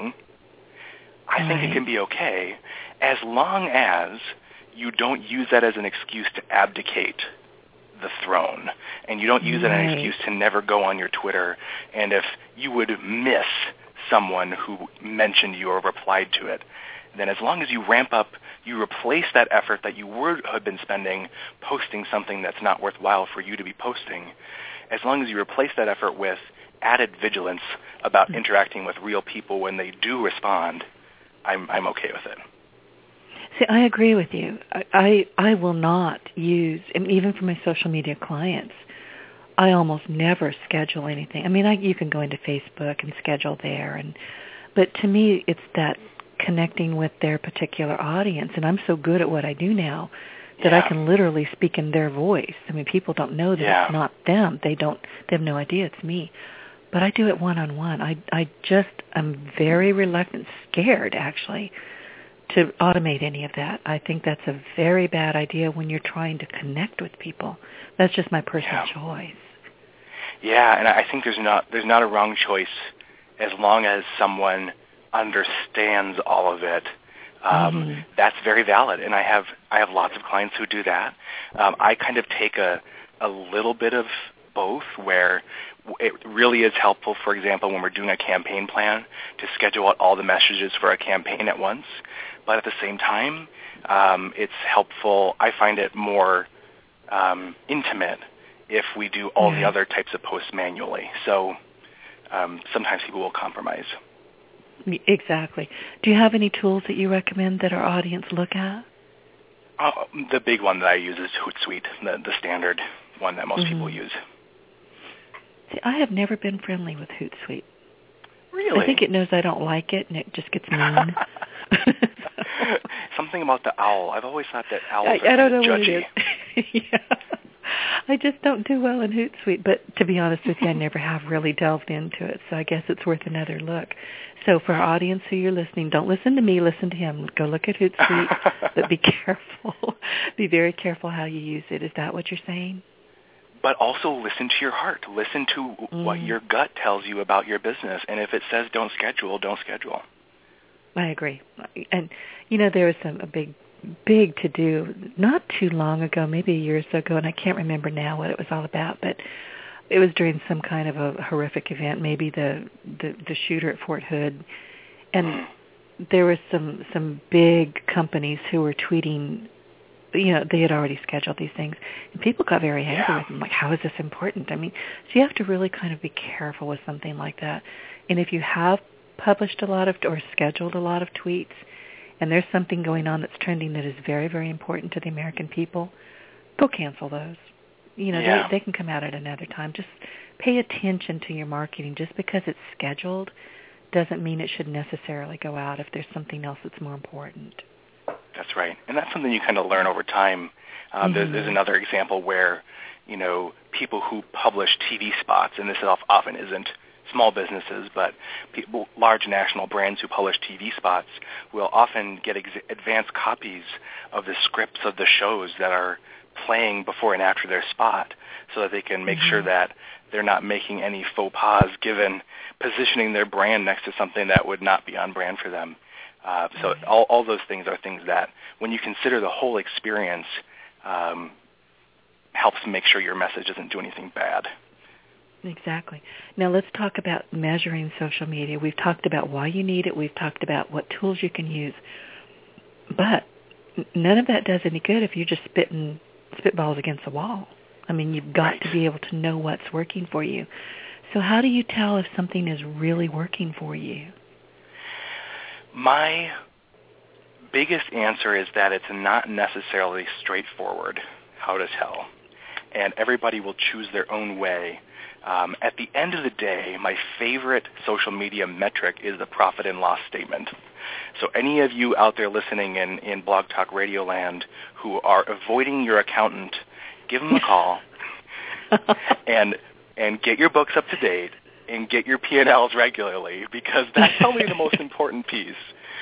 I think it can be okay as long as you don't use that as an excuse to abdicate the throne, and you don't use it as an excuse to never go on your Twitter. And if you would miss someone who mentioned you or replied to it, then as long as you ramp up, you replace that effort that you would have been spending posting something that's not worthwhile for you to be posting, as long as you replace that effort with added vigilance about interacting with real people when they do respond, I'm okay with it. See, I agree with you. I will not use, even for my social media clients, I almost never schedule anything. I mean, you can go into Facebook and schedule there, but to me, it's that connecting with their particular audience, and I'm so good at what I do now that I can literally speak in their voice. I mean, people don't know that it's not them. They have no idea it's me. But I do it one-on-one. I'm very reluctant, scared actually, to automate any of that. I think that's a very bad idea when you're trying to connect with people. That's just my personal choice. Yeah, and I think there's not a wrong choice as long as someone understands all of it. That's very valid, and I have lots of clients who do that. I kind of take a little bit of both, where it really is helpful, for example, when we're doing a campaign plan, to schedule out all the messages for a campaign at once. But at the same time, it's helpful. I find it more intimate if we do all the other types of posts manually. So sometimes people will compromise. Exactly. Do you have any tools that you recommend that our audience look at? The big one that I use is Hootsuite, the standard one that most people use. See, I have never been friendly with Hootsuite. Really? I think it knows I don't like it, and it just gets mean. Something about the owl. I've always thought that owls I don't know judgy. what it is. I just don't do well in Hootsuite. But to be honest with you, I never have really delved into it, so I guess it's worth another look. So for our audience who you're listening, don't listen to me, listen to him. Go look at Hootsuite, but be careful. Be very careful how you use it. Is that what you're saying? But also listen to your heart. Listen to what your gut tells you about your business. And if it says don't schedule, don't schedule. I agree. And, there was a big to-do not too long ago, maybe a year or so ago, and I can't remember now what it was all about, but it was during some kind of a horrific event, maybe the shooter at Fort Hood. And there were some big companies who were tweeting, they had already scheduled these things. And people got very angry with them, like, how is this important? I mean, so you have to really kind of be careful with something like that. And if you have published a lot of or scheduled a lot of tweets, and there's something going on that's trending that is very, very important to the American people, go cancel those. They can come out at another time. Just pay attention to your marketing. Just because it's scheduled doesn't mean it should necessarily go out if there's something else that's more important. That's right. And that's something you kind of learn over time. There's another example where, people who publish TV spots, and this often isn't small businesses, but people, large national brands who publish TV spots will often get advanced copies of the scripts of the shows that are playing before and after their spot so that they can make sure that they're not making any faux pas given positioning their brand next to something that would not be on brand for them. So all those things are things that, when you consider the whole experience, helps make sure your message doesn't do anything bad. Exactly. Now let's talk about measuring social media. We've talked about why you need it. We've talked about what tools you can use. But none of that does any good if you're just spitballs against the wall. I mean, you've got to be able to know what's working for you. So how do you tell if something is really working for you? My biggest answer is that it's not necessarily straightforward how to tell. And everybody will choose their own way. At the end of the day, my favorite social media metric is the profit and loss statement. So any of you out there listening in Blog Talk Radio land who are avoiding your accountant, give them a call and get your books up to date and get your P&Ls regularly, because that's probably the most important piece.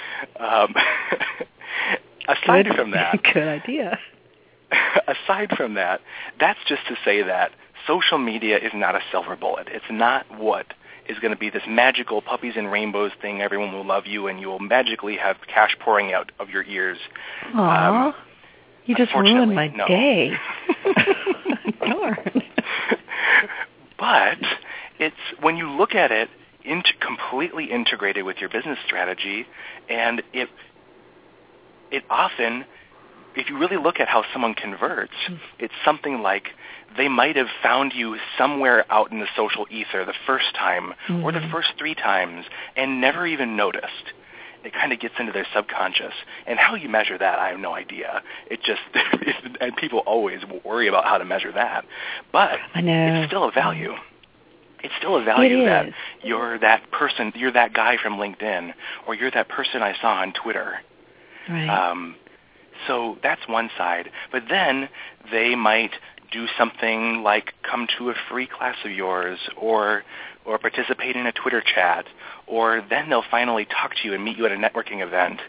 Aside from that, good idea. Aside from that, that's just to say that social media is not a silver bullet. It's not what is going to be this magical puppies and rainbows thing. Everyone will love you, and you will magically have cash pouring out of your ears. Aww. You just ruined my day. Darn. But it's when you look at it, completely integrated with your business strategy, and it often, if you really look at how someone converts, it's something like they might have found you somewhere out in the social ether the first time or the first 3 times and never even noticed. It kind of gets into their subconscious. And how you measure that, I have no idea. It just, and people always worry about how to measure that. But it's still a value. It's still a value that you're that person, you're that guy from LinkedIn, or you're that person I saw on Twitter. Right. So that's one side. But then they might do something like come to a free class of yours, or participate in a Twitter chat, or then they'll finally talk to you and meet you at a networking event.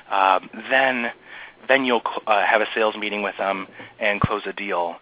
Then you'll have a sales meeting with them and close a deal.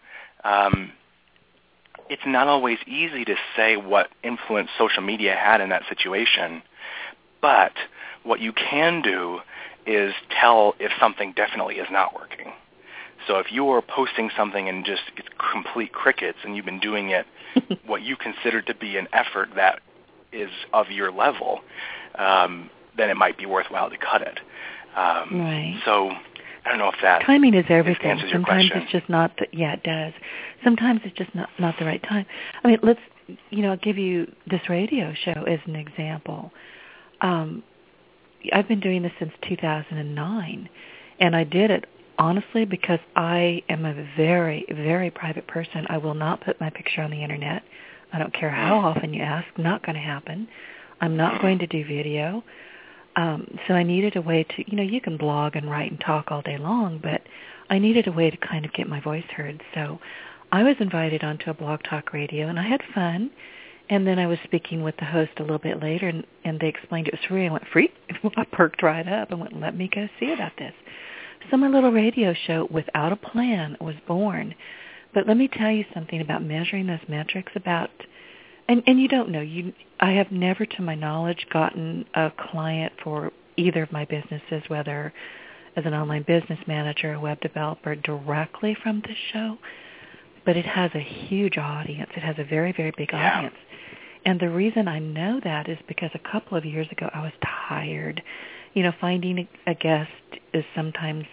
It's not always easy to say what influence social media had in that situation, but what you can do is tell if something definitely is not working. So if you are posting something and just it's complete crickets, and you've been doing it what you consider to be an effort that is of your level, then it might be worthwhile to cut it. So I don't know if that timing is everything. Answers your Sometimes question. it's just not. It does. Sometimes it's just not the right time. I mean, let's I'll give you this radio show as an example. I've been doing this since 2009, and I did it honestly because I am a very, very private person. I will not put my picture on the internet. I don't care how often you ask. Not going to happen. I'm not going to do video. So I needed a way to, you can blog and write and talk all day long, but I needed a way to kind of get my voice heard. So I was invited onto a Blog Talk Radio, and I had fun. And then I was speaking with the host a little bit later, and they explained it was free. I went, free? I perked right up and went, let me go see about this. So my little radio show, without a plan, was born. But let me tell you something about measuring those metrics about, and you don't know. I have never, to my knowledge, gotten a client for either of my businesses, whether as an online business manager or web developer, directly from this show. But it has a huge audience. It has a very, very big audience. And the reason I know that is because a couple of years ago I was tired. Finding a guest is sometimes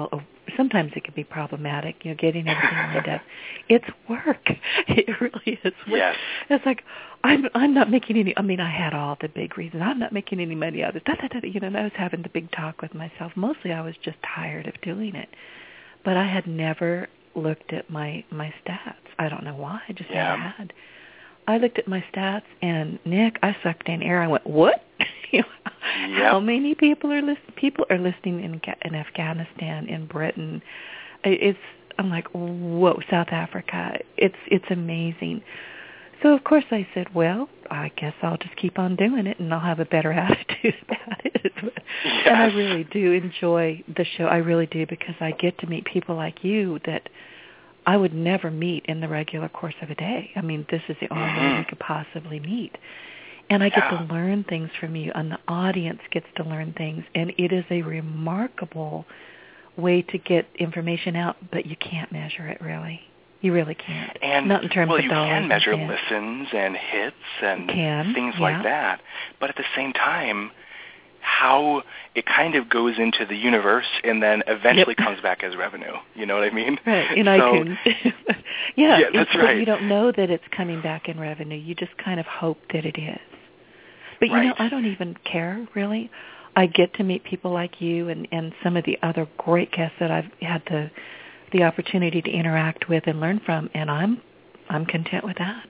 it can be problematic, getting everything lined up. It's work. It really is work. Yes. It's like, I'm not making any, I had all the big reasons. I'm not making any money out of this. And I was having the big talk with myself. Mostly I was just tired of doing it. But I had never looked at my stats. I don't know why. I just never had. I looked at my stats, and Nick, I sucked in air. I went, what? How many people are listening in Afghanistan, in Britain? I'm like, whoa, South Africa. It's amazing. So of course I said, well, I guess I'll just keep on doing it, and I'll have a better attitude about it. Yes. And I really do enjoy the show. I really do, because I get to meet people like you that I would never meet in the regular course of a day. This is the only way we could possibly meet. And I get to learn things from you, and the audience gets to learn things. And it is a remarkable way to get information out, but you can't measure it, really. You really can't. And, not in terms of you dollars. can measure listens and hits and things like that. But at the same time, how it kind of goes into the universe and then eventually comes back as revenue. You know what I mean? Right, in iTunes. Yeah, that's right. You don't know that it's coming back in revenue. You just kind of hope that it is. But, I don't even care, really. I get to meet people like you and some of the other great guests that I've had the opportunity to interact with and learn from, and I'm content with that.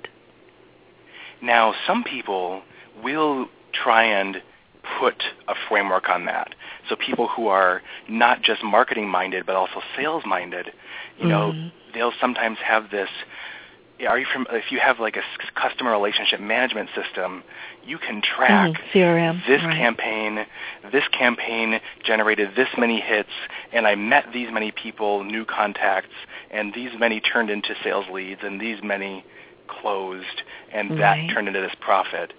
Now, some people will try and put a framework on that. So people who are not just marketing-minded but also sales-minded, they'll sometimes have this. If you have like a customer relationship management system, you can track CRM. This campaign generated this many hits, and I met these many people, new contacts, and these many turned into sales leads, and these many closed, and that turned into this profit.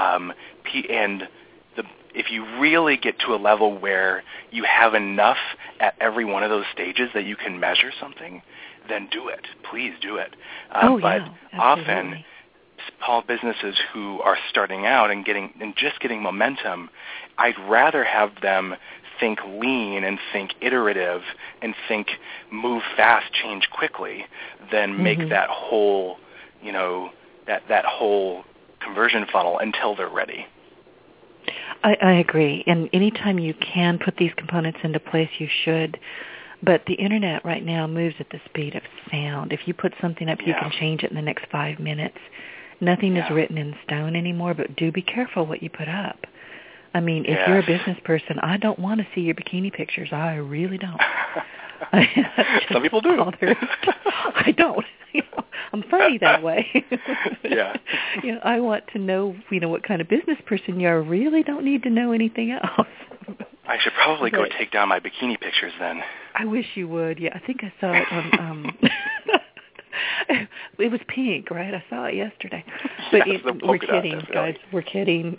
If you really get to a level where you have enough at every one of those stages that you can measure something, then do it. Please do it. But often, small businesses who are starting out and just getting momentum, I'd rather have them think lean and think iterative and think move fast, change quickly, than make that whole, that whole conversion funnel until they're ready. I agree. And anytime you can put these components into place, you should. But the Internet right now moves at the speed of sound. If you put something up, you can change it in the next 5 minutes. Nothing is written in stone anymore, but do be careful what you put up. If you're a business person, I don't want to see your bikini pictures. I really don't. Some people do. I don't. I'm funny that way. I want to know, what kind of business person you are. I really don't need to know anything else. I should probably go take down my bikini pictures then. I wish you would. Yeah, I think I saw it on. It was pink, right? I saw it yesterday. But we're kidding, guys. We're kidding.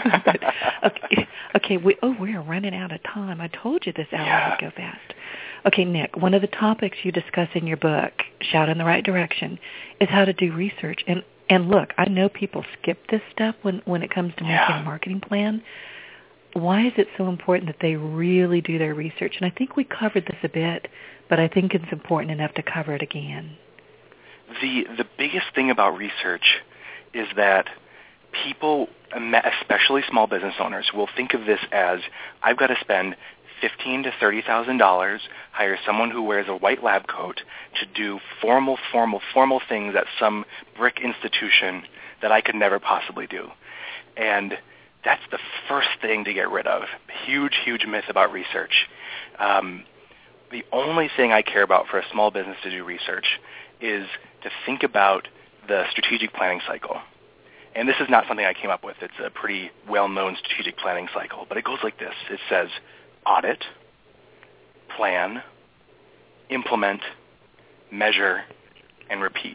Okay. We're running out of time. I told you this hour would go fast. Okay, Nick, one of the topics you discuss in your book, Shout in the Right Direction, is how to do research. And look, I know people skip this step when it comes to making a marketing plan. Why is it so important that they really do their research? And I think we covered this a bit, but I think it's important enough to cover it again. The biggest thing about research is that people, especially small business owners, will think of this as, I've got to spend $15,000 to $30,000, hire someone who wears a white lab coat to do formal things at some brick institution that I could never possibly do. And that's the first thing to get rid of. Huge myth about research. The only thing I care about for a small business to do research is to think about the strategic planning cycle. And this is not something I came up with. It's a pretty well-known strategic planning cycle. But it goes like this. It says audit, plan, implement, measure, and repeat.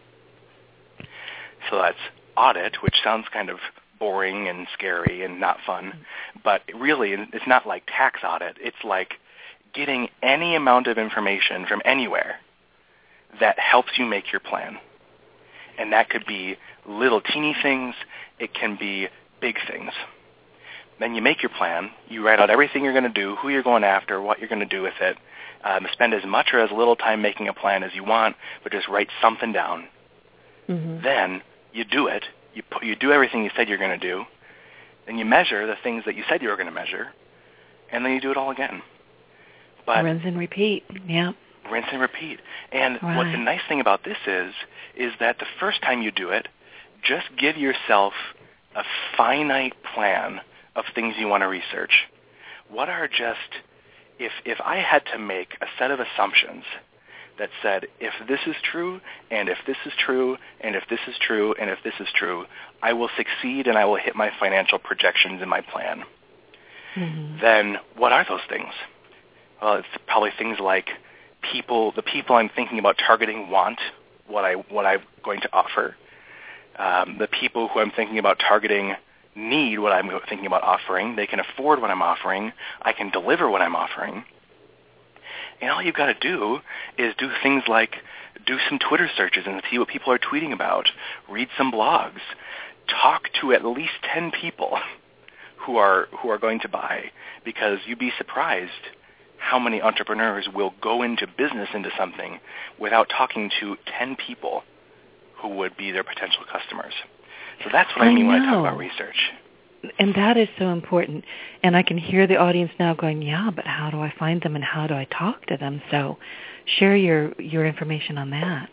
So that's audit, which sounds kind of boring and scary and not fun. But really, it's not like tax audit. It's like getting any amount of information from anywhere that helps you make your plan. And that could be little teeny things. It can be big things. Then you make your plan. You write out everything you're going to do, who you're going after, what you're going to do with it. Spend as much or as little time making a plan as you want, but just write something down. Mm-hmm. Then you do it. You do everything you said you're going to do. Then you measure the things that you said you were going to measure, and then you do it all again. But rinse and repeat. Yeah. Rinse and repeat. And what the nice thing about this is that the first time you do it, just give yourself a finite plan of things you want to research. What are just, if I had to make a set of assumptions that said, if this is true, and if this is true, and if this is true, and if this is true, I will succeed and I will hit my financial projections in my plan. Mm-hmm. Then what are those things? Well, it's probably things like the people I'm thinking about targeting want what I'm going to offer. The people who I'm thinking about targeting need what I'm thinking about offering. They can afford what I'm offering. I can deliver what I'm offering. And all you've got to do is do things like do some Twitter searches and see what people are tweeting about, read some blogs, talk to at least 10 people who are going to buy, because you'd be surprised how many entrepreneurs will go into business into something without talking to 10 people who would be their potential customers. So that's what I mean when I talk about research. And that is so important. And I can hear the audience now going, yeah, but how do I find them and how do I talk to them? So share your information on that.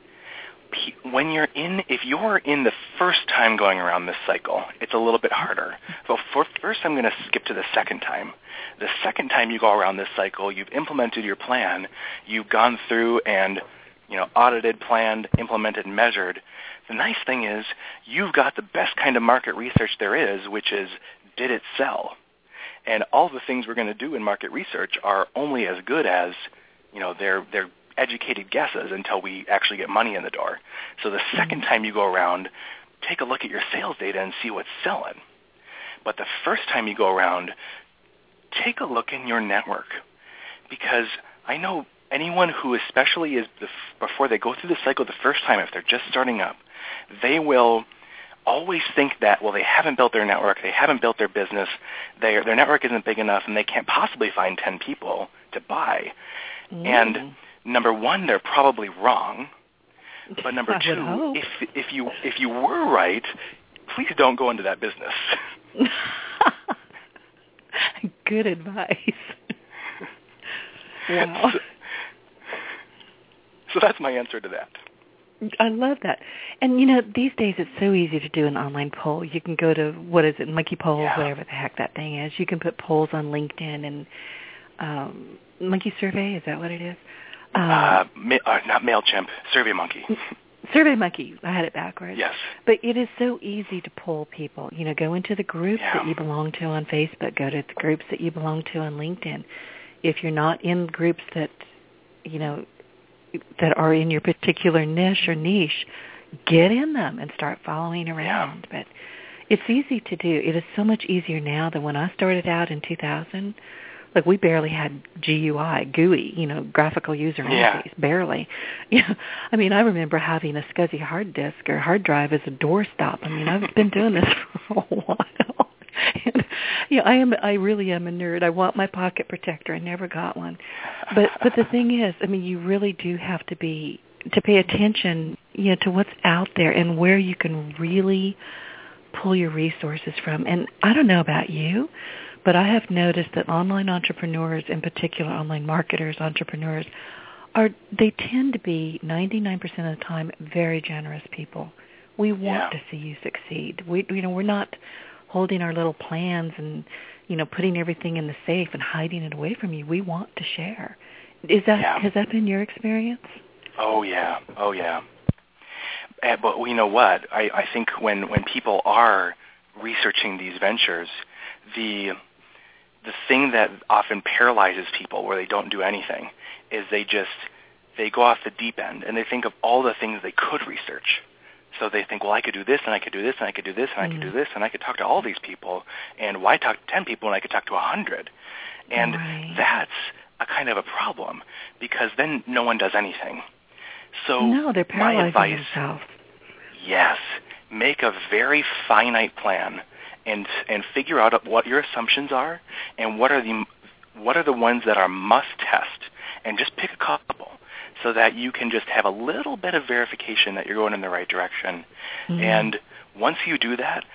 If you're in the first time going around this cycle, it's a little bit harder. So first I'm going to skip to the second time. The second time you go around this cycle, you've implemented your plan, you've gone through and audited, planned, implemented, measured. The nice thing is you've got the best kind of market research there is, which is, did it sell? And all the things we're going to do in market research are only as good as, they're educated guesses until we actually get money in the door. So the second time you go around, take a look at your sales data and see what's selling. But the first time you go around, take a look in your network, because I know anyone who especially is before they go through the cycle the first time, if they're just starting up, they will always think that, well, they haven't built their network, they haven't built their business, their network isn't big enough, and they can't possibly find 10 people to buy. And number one, they're probably wrong. But number two, if you were right, please don't go into that business. Good advice. Wow. So that's my answer to that. I love that. And, these days it's so easy to do an online poll. You can go to, Monkey Polls, whatever the heck that thing is. You can put polls on LinkedIn and Monkey Survey, is that what it is? Not MailChimp, SurveyMonkey. SurveyMonkey. I had it backwards. Yes. But it is so easy to poll people. Go into the groups that you belong to on Facebook. Go to the groups that you belong to on LinkedIn. If you're not in groups that, that are in your particular niche, get in them and start following around. But it's easy to do. It is so much easier now than when I started out in 2000. Like, we barely had GUI, graphical user interface, barely. I mean, I remember having a SCSI hard disk or hard drive as a doorstop. I mean, I've been doing this for a while. And, I really am a nerd. I want my pocket protector. I never got one. But the thing is, I mean, you really do have to pay attention, to what's out there and where you can really pull your resources from. And I don't know about you, but I have noticed that online entrepreneurs, in particular online marketers, entrepreneurs, they tend to be 99% of the time very generous people. We want to see you succeed. We're not holding our little plans and putting everything in the safe and hiding it away from you. We want to share. Has that been your experience? Oh, yeah. But you know what? I think when people are researching these ventures, the thing that often paralyzes people where they don't do anything is they go off the deep end and they think of all the things they could research. So they think, well, I could do this, and I could do this, and I could do this, and I could do this, and I could talk to all these people. And why talk to 10 people when I could talk to 100? And that's a kind of a problem, because then no one does anything. So they're paralyzing my advice, themselves. Yes, make a very finite plan and figure out what your assumptions are and what are the ones that are must test, and just pick a couple so that you can just have a little bit of verification that you're going in the right direction. And once you do that,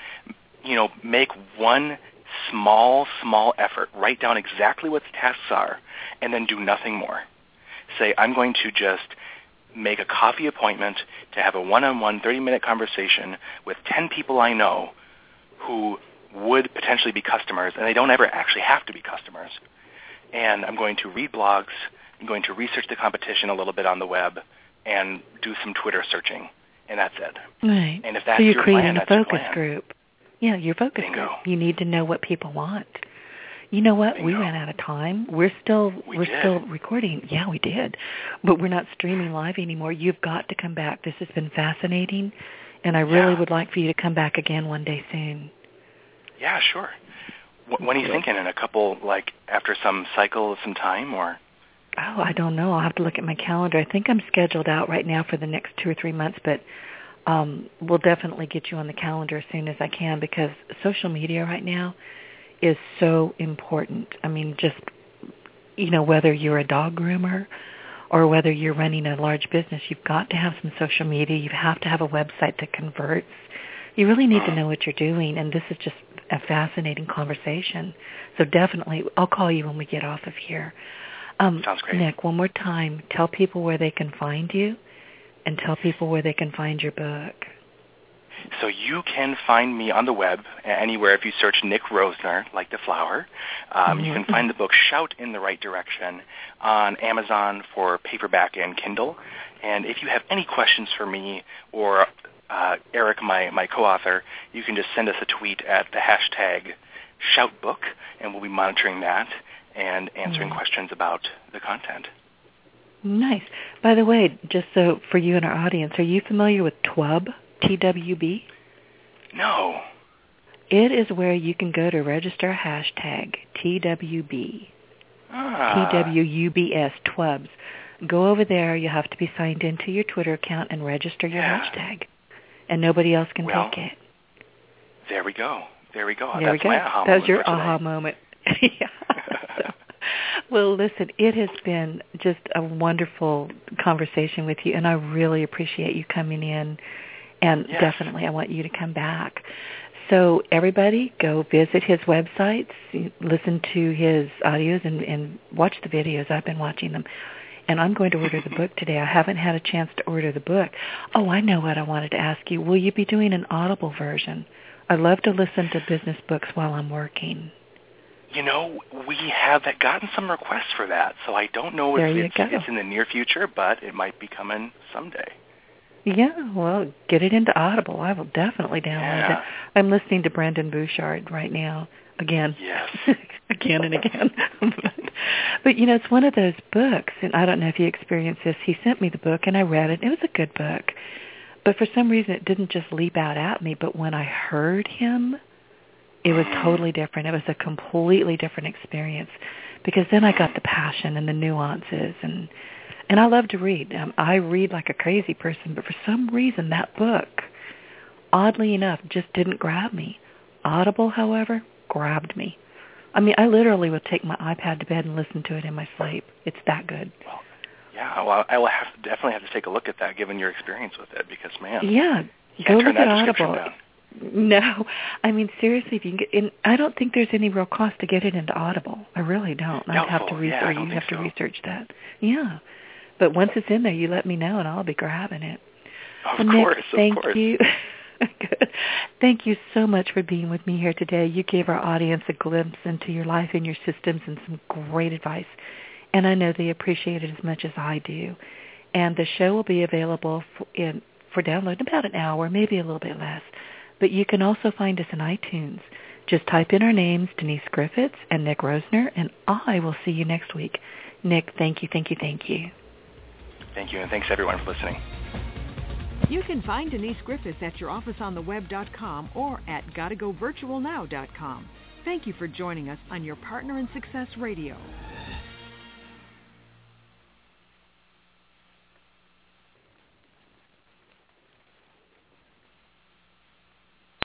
make one small effort. Write down exactly what the tasks are and then do nothing more. Say, I'm going to just make a coffee appointment to have a one-on-one 30-minute conversation with 10 people I know who would potentially be customers, and they don't ever actually have to be customers. And I'm going to read blogs, I'm going to research the competition a little bit on the web, and do some Twitter searching, and that's it. Right. And if that's so you're your creating plan, a that's your focus plan. group. Yeah, your focus group. You need to know what people want. You know what? We ran out of time. We're still recording. Yeah, we did. But we're not streaming live anymore. You've got to come back. This has been fascinating, and I really would like for you to come back again one day soon. Yeah, sure. When are you thinking? In a couple, after some cycle of some time, or? Oh, I don't know. I'll have to look at my calendar. I think I'm scheduled out right now for the next 2 or 3 months, but we'll definitely get you on the calendar as soon as I can, because social media right now is so important. I mean, just, whether you're a dog groomer or whether you're running a large business, you've got to have some social media. You have to have a website that converts. You really need to know what you're doing, and this is just a fascinating conversation. So definitely, I'll call you when we get off of here. Sounds great. Nick, one more time, tell people where they can find you and tell people where they can find your book. So you can find me on the web anywhere. If you search Nick Rosner, like the flower, you can find the book Shout in the Right Direction on Amazon for paperback and Kindle. And if you have any questions for me or Eric, my co-author, you can just send us a tweet at the hashtag ShoutBook, and we'll be monitoring that and answering questions about the content. Nice. By the way, just so for you and our audience, are you familiar with TWUB? TWB? No. It is where you can go to register a hashtag, TWB. TWUBS, TWUBs. Go over there. You have to be signed into your Twitter account and register your hashtag. And nobody else can take it. There we go. There we go. My aha That was your moment aha moment. Well, listen, it has been just a wonderful conversation with you, and I really appreciate you coming in. And definitely I want you to come back. So everybody go visit his websites, listen to his audios, and watch the videos. I've been watching them. And I'm going to order the book today. I haven't had a chance to order the book. Oh, I know what I wanted to ask you. Will you be doing an Audible version? I love to listen to business books while I'm working. We have gotten some requests for that. So I don't know if it's in the near future, but it might be coming someday. Yeah, well, get it into Audible. I will definitely download it. I'm listening to Brendon Burchard right now, again. Yes. Again and again. But, it's one of those books, and I don't know if you experienced this. He sent me the book, and I read it. It was a good book. But for some reason, it didn't just leap out at me. But when I heard him, it was totally different. It was a completely different experience, because then I got the passion and the nuances, and I love to read. I read like a crazy person, but for some reason that book, oddly enough, just didn't grab me. Audible, however, grabbed me. I mean, I literally would take my iPad to bed and listen to it in my sleep. It's that good. Well, I will definitely have to take a look at that, given your experience with it, because, man, go look at Audible. Down. No, I mean, seriously, if you can get in, I don't think there's any real cost to get it into Audible. I really don't. I'd have to research. You have to research that. Yeah. But once it's in there, you let me know, and I'll be grabbing it. Of course, Nick, thank you. Good. Thank you so much for being with me here today. You gave our audience a glimpse into your life and your systems and some great advice. And I know they appreciate it as much as I do. And the show will be available for download in about an hour, maybe a little bit less. But you can also find us in iTunes. Just type in our names, Denise Griffiths and Nick Rosner, and I will see you next week. Nick, thank you, thank you, thank you. Thank you, and thanks everyone for listening. You can find Denise Griffiths at yourofficeontheweb.com or at gottagovirtualnow.com. Thank you for joining us on Your Partner in Success Radio.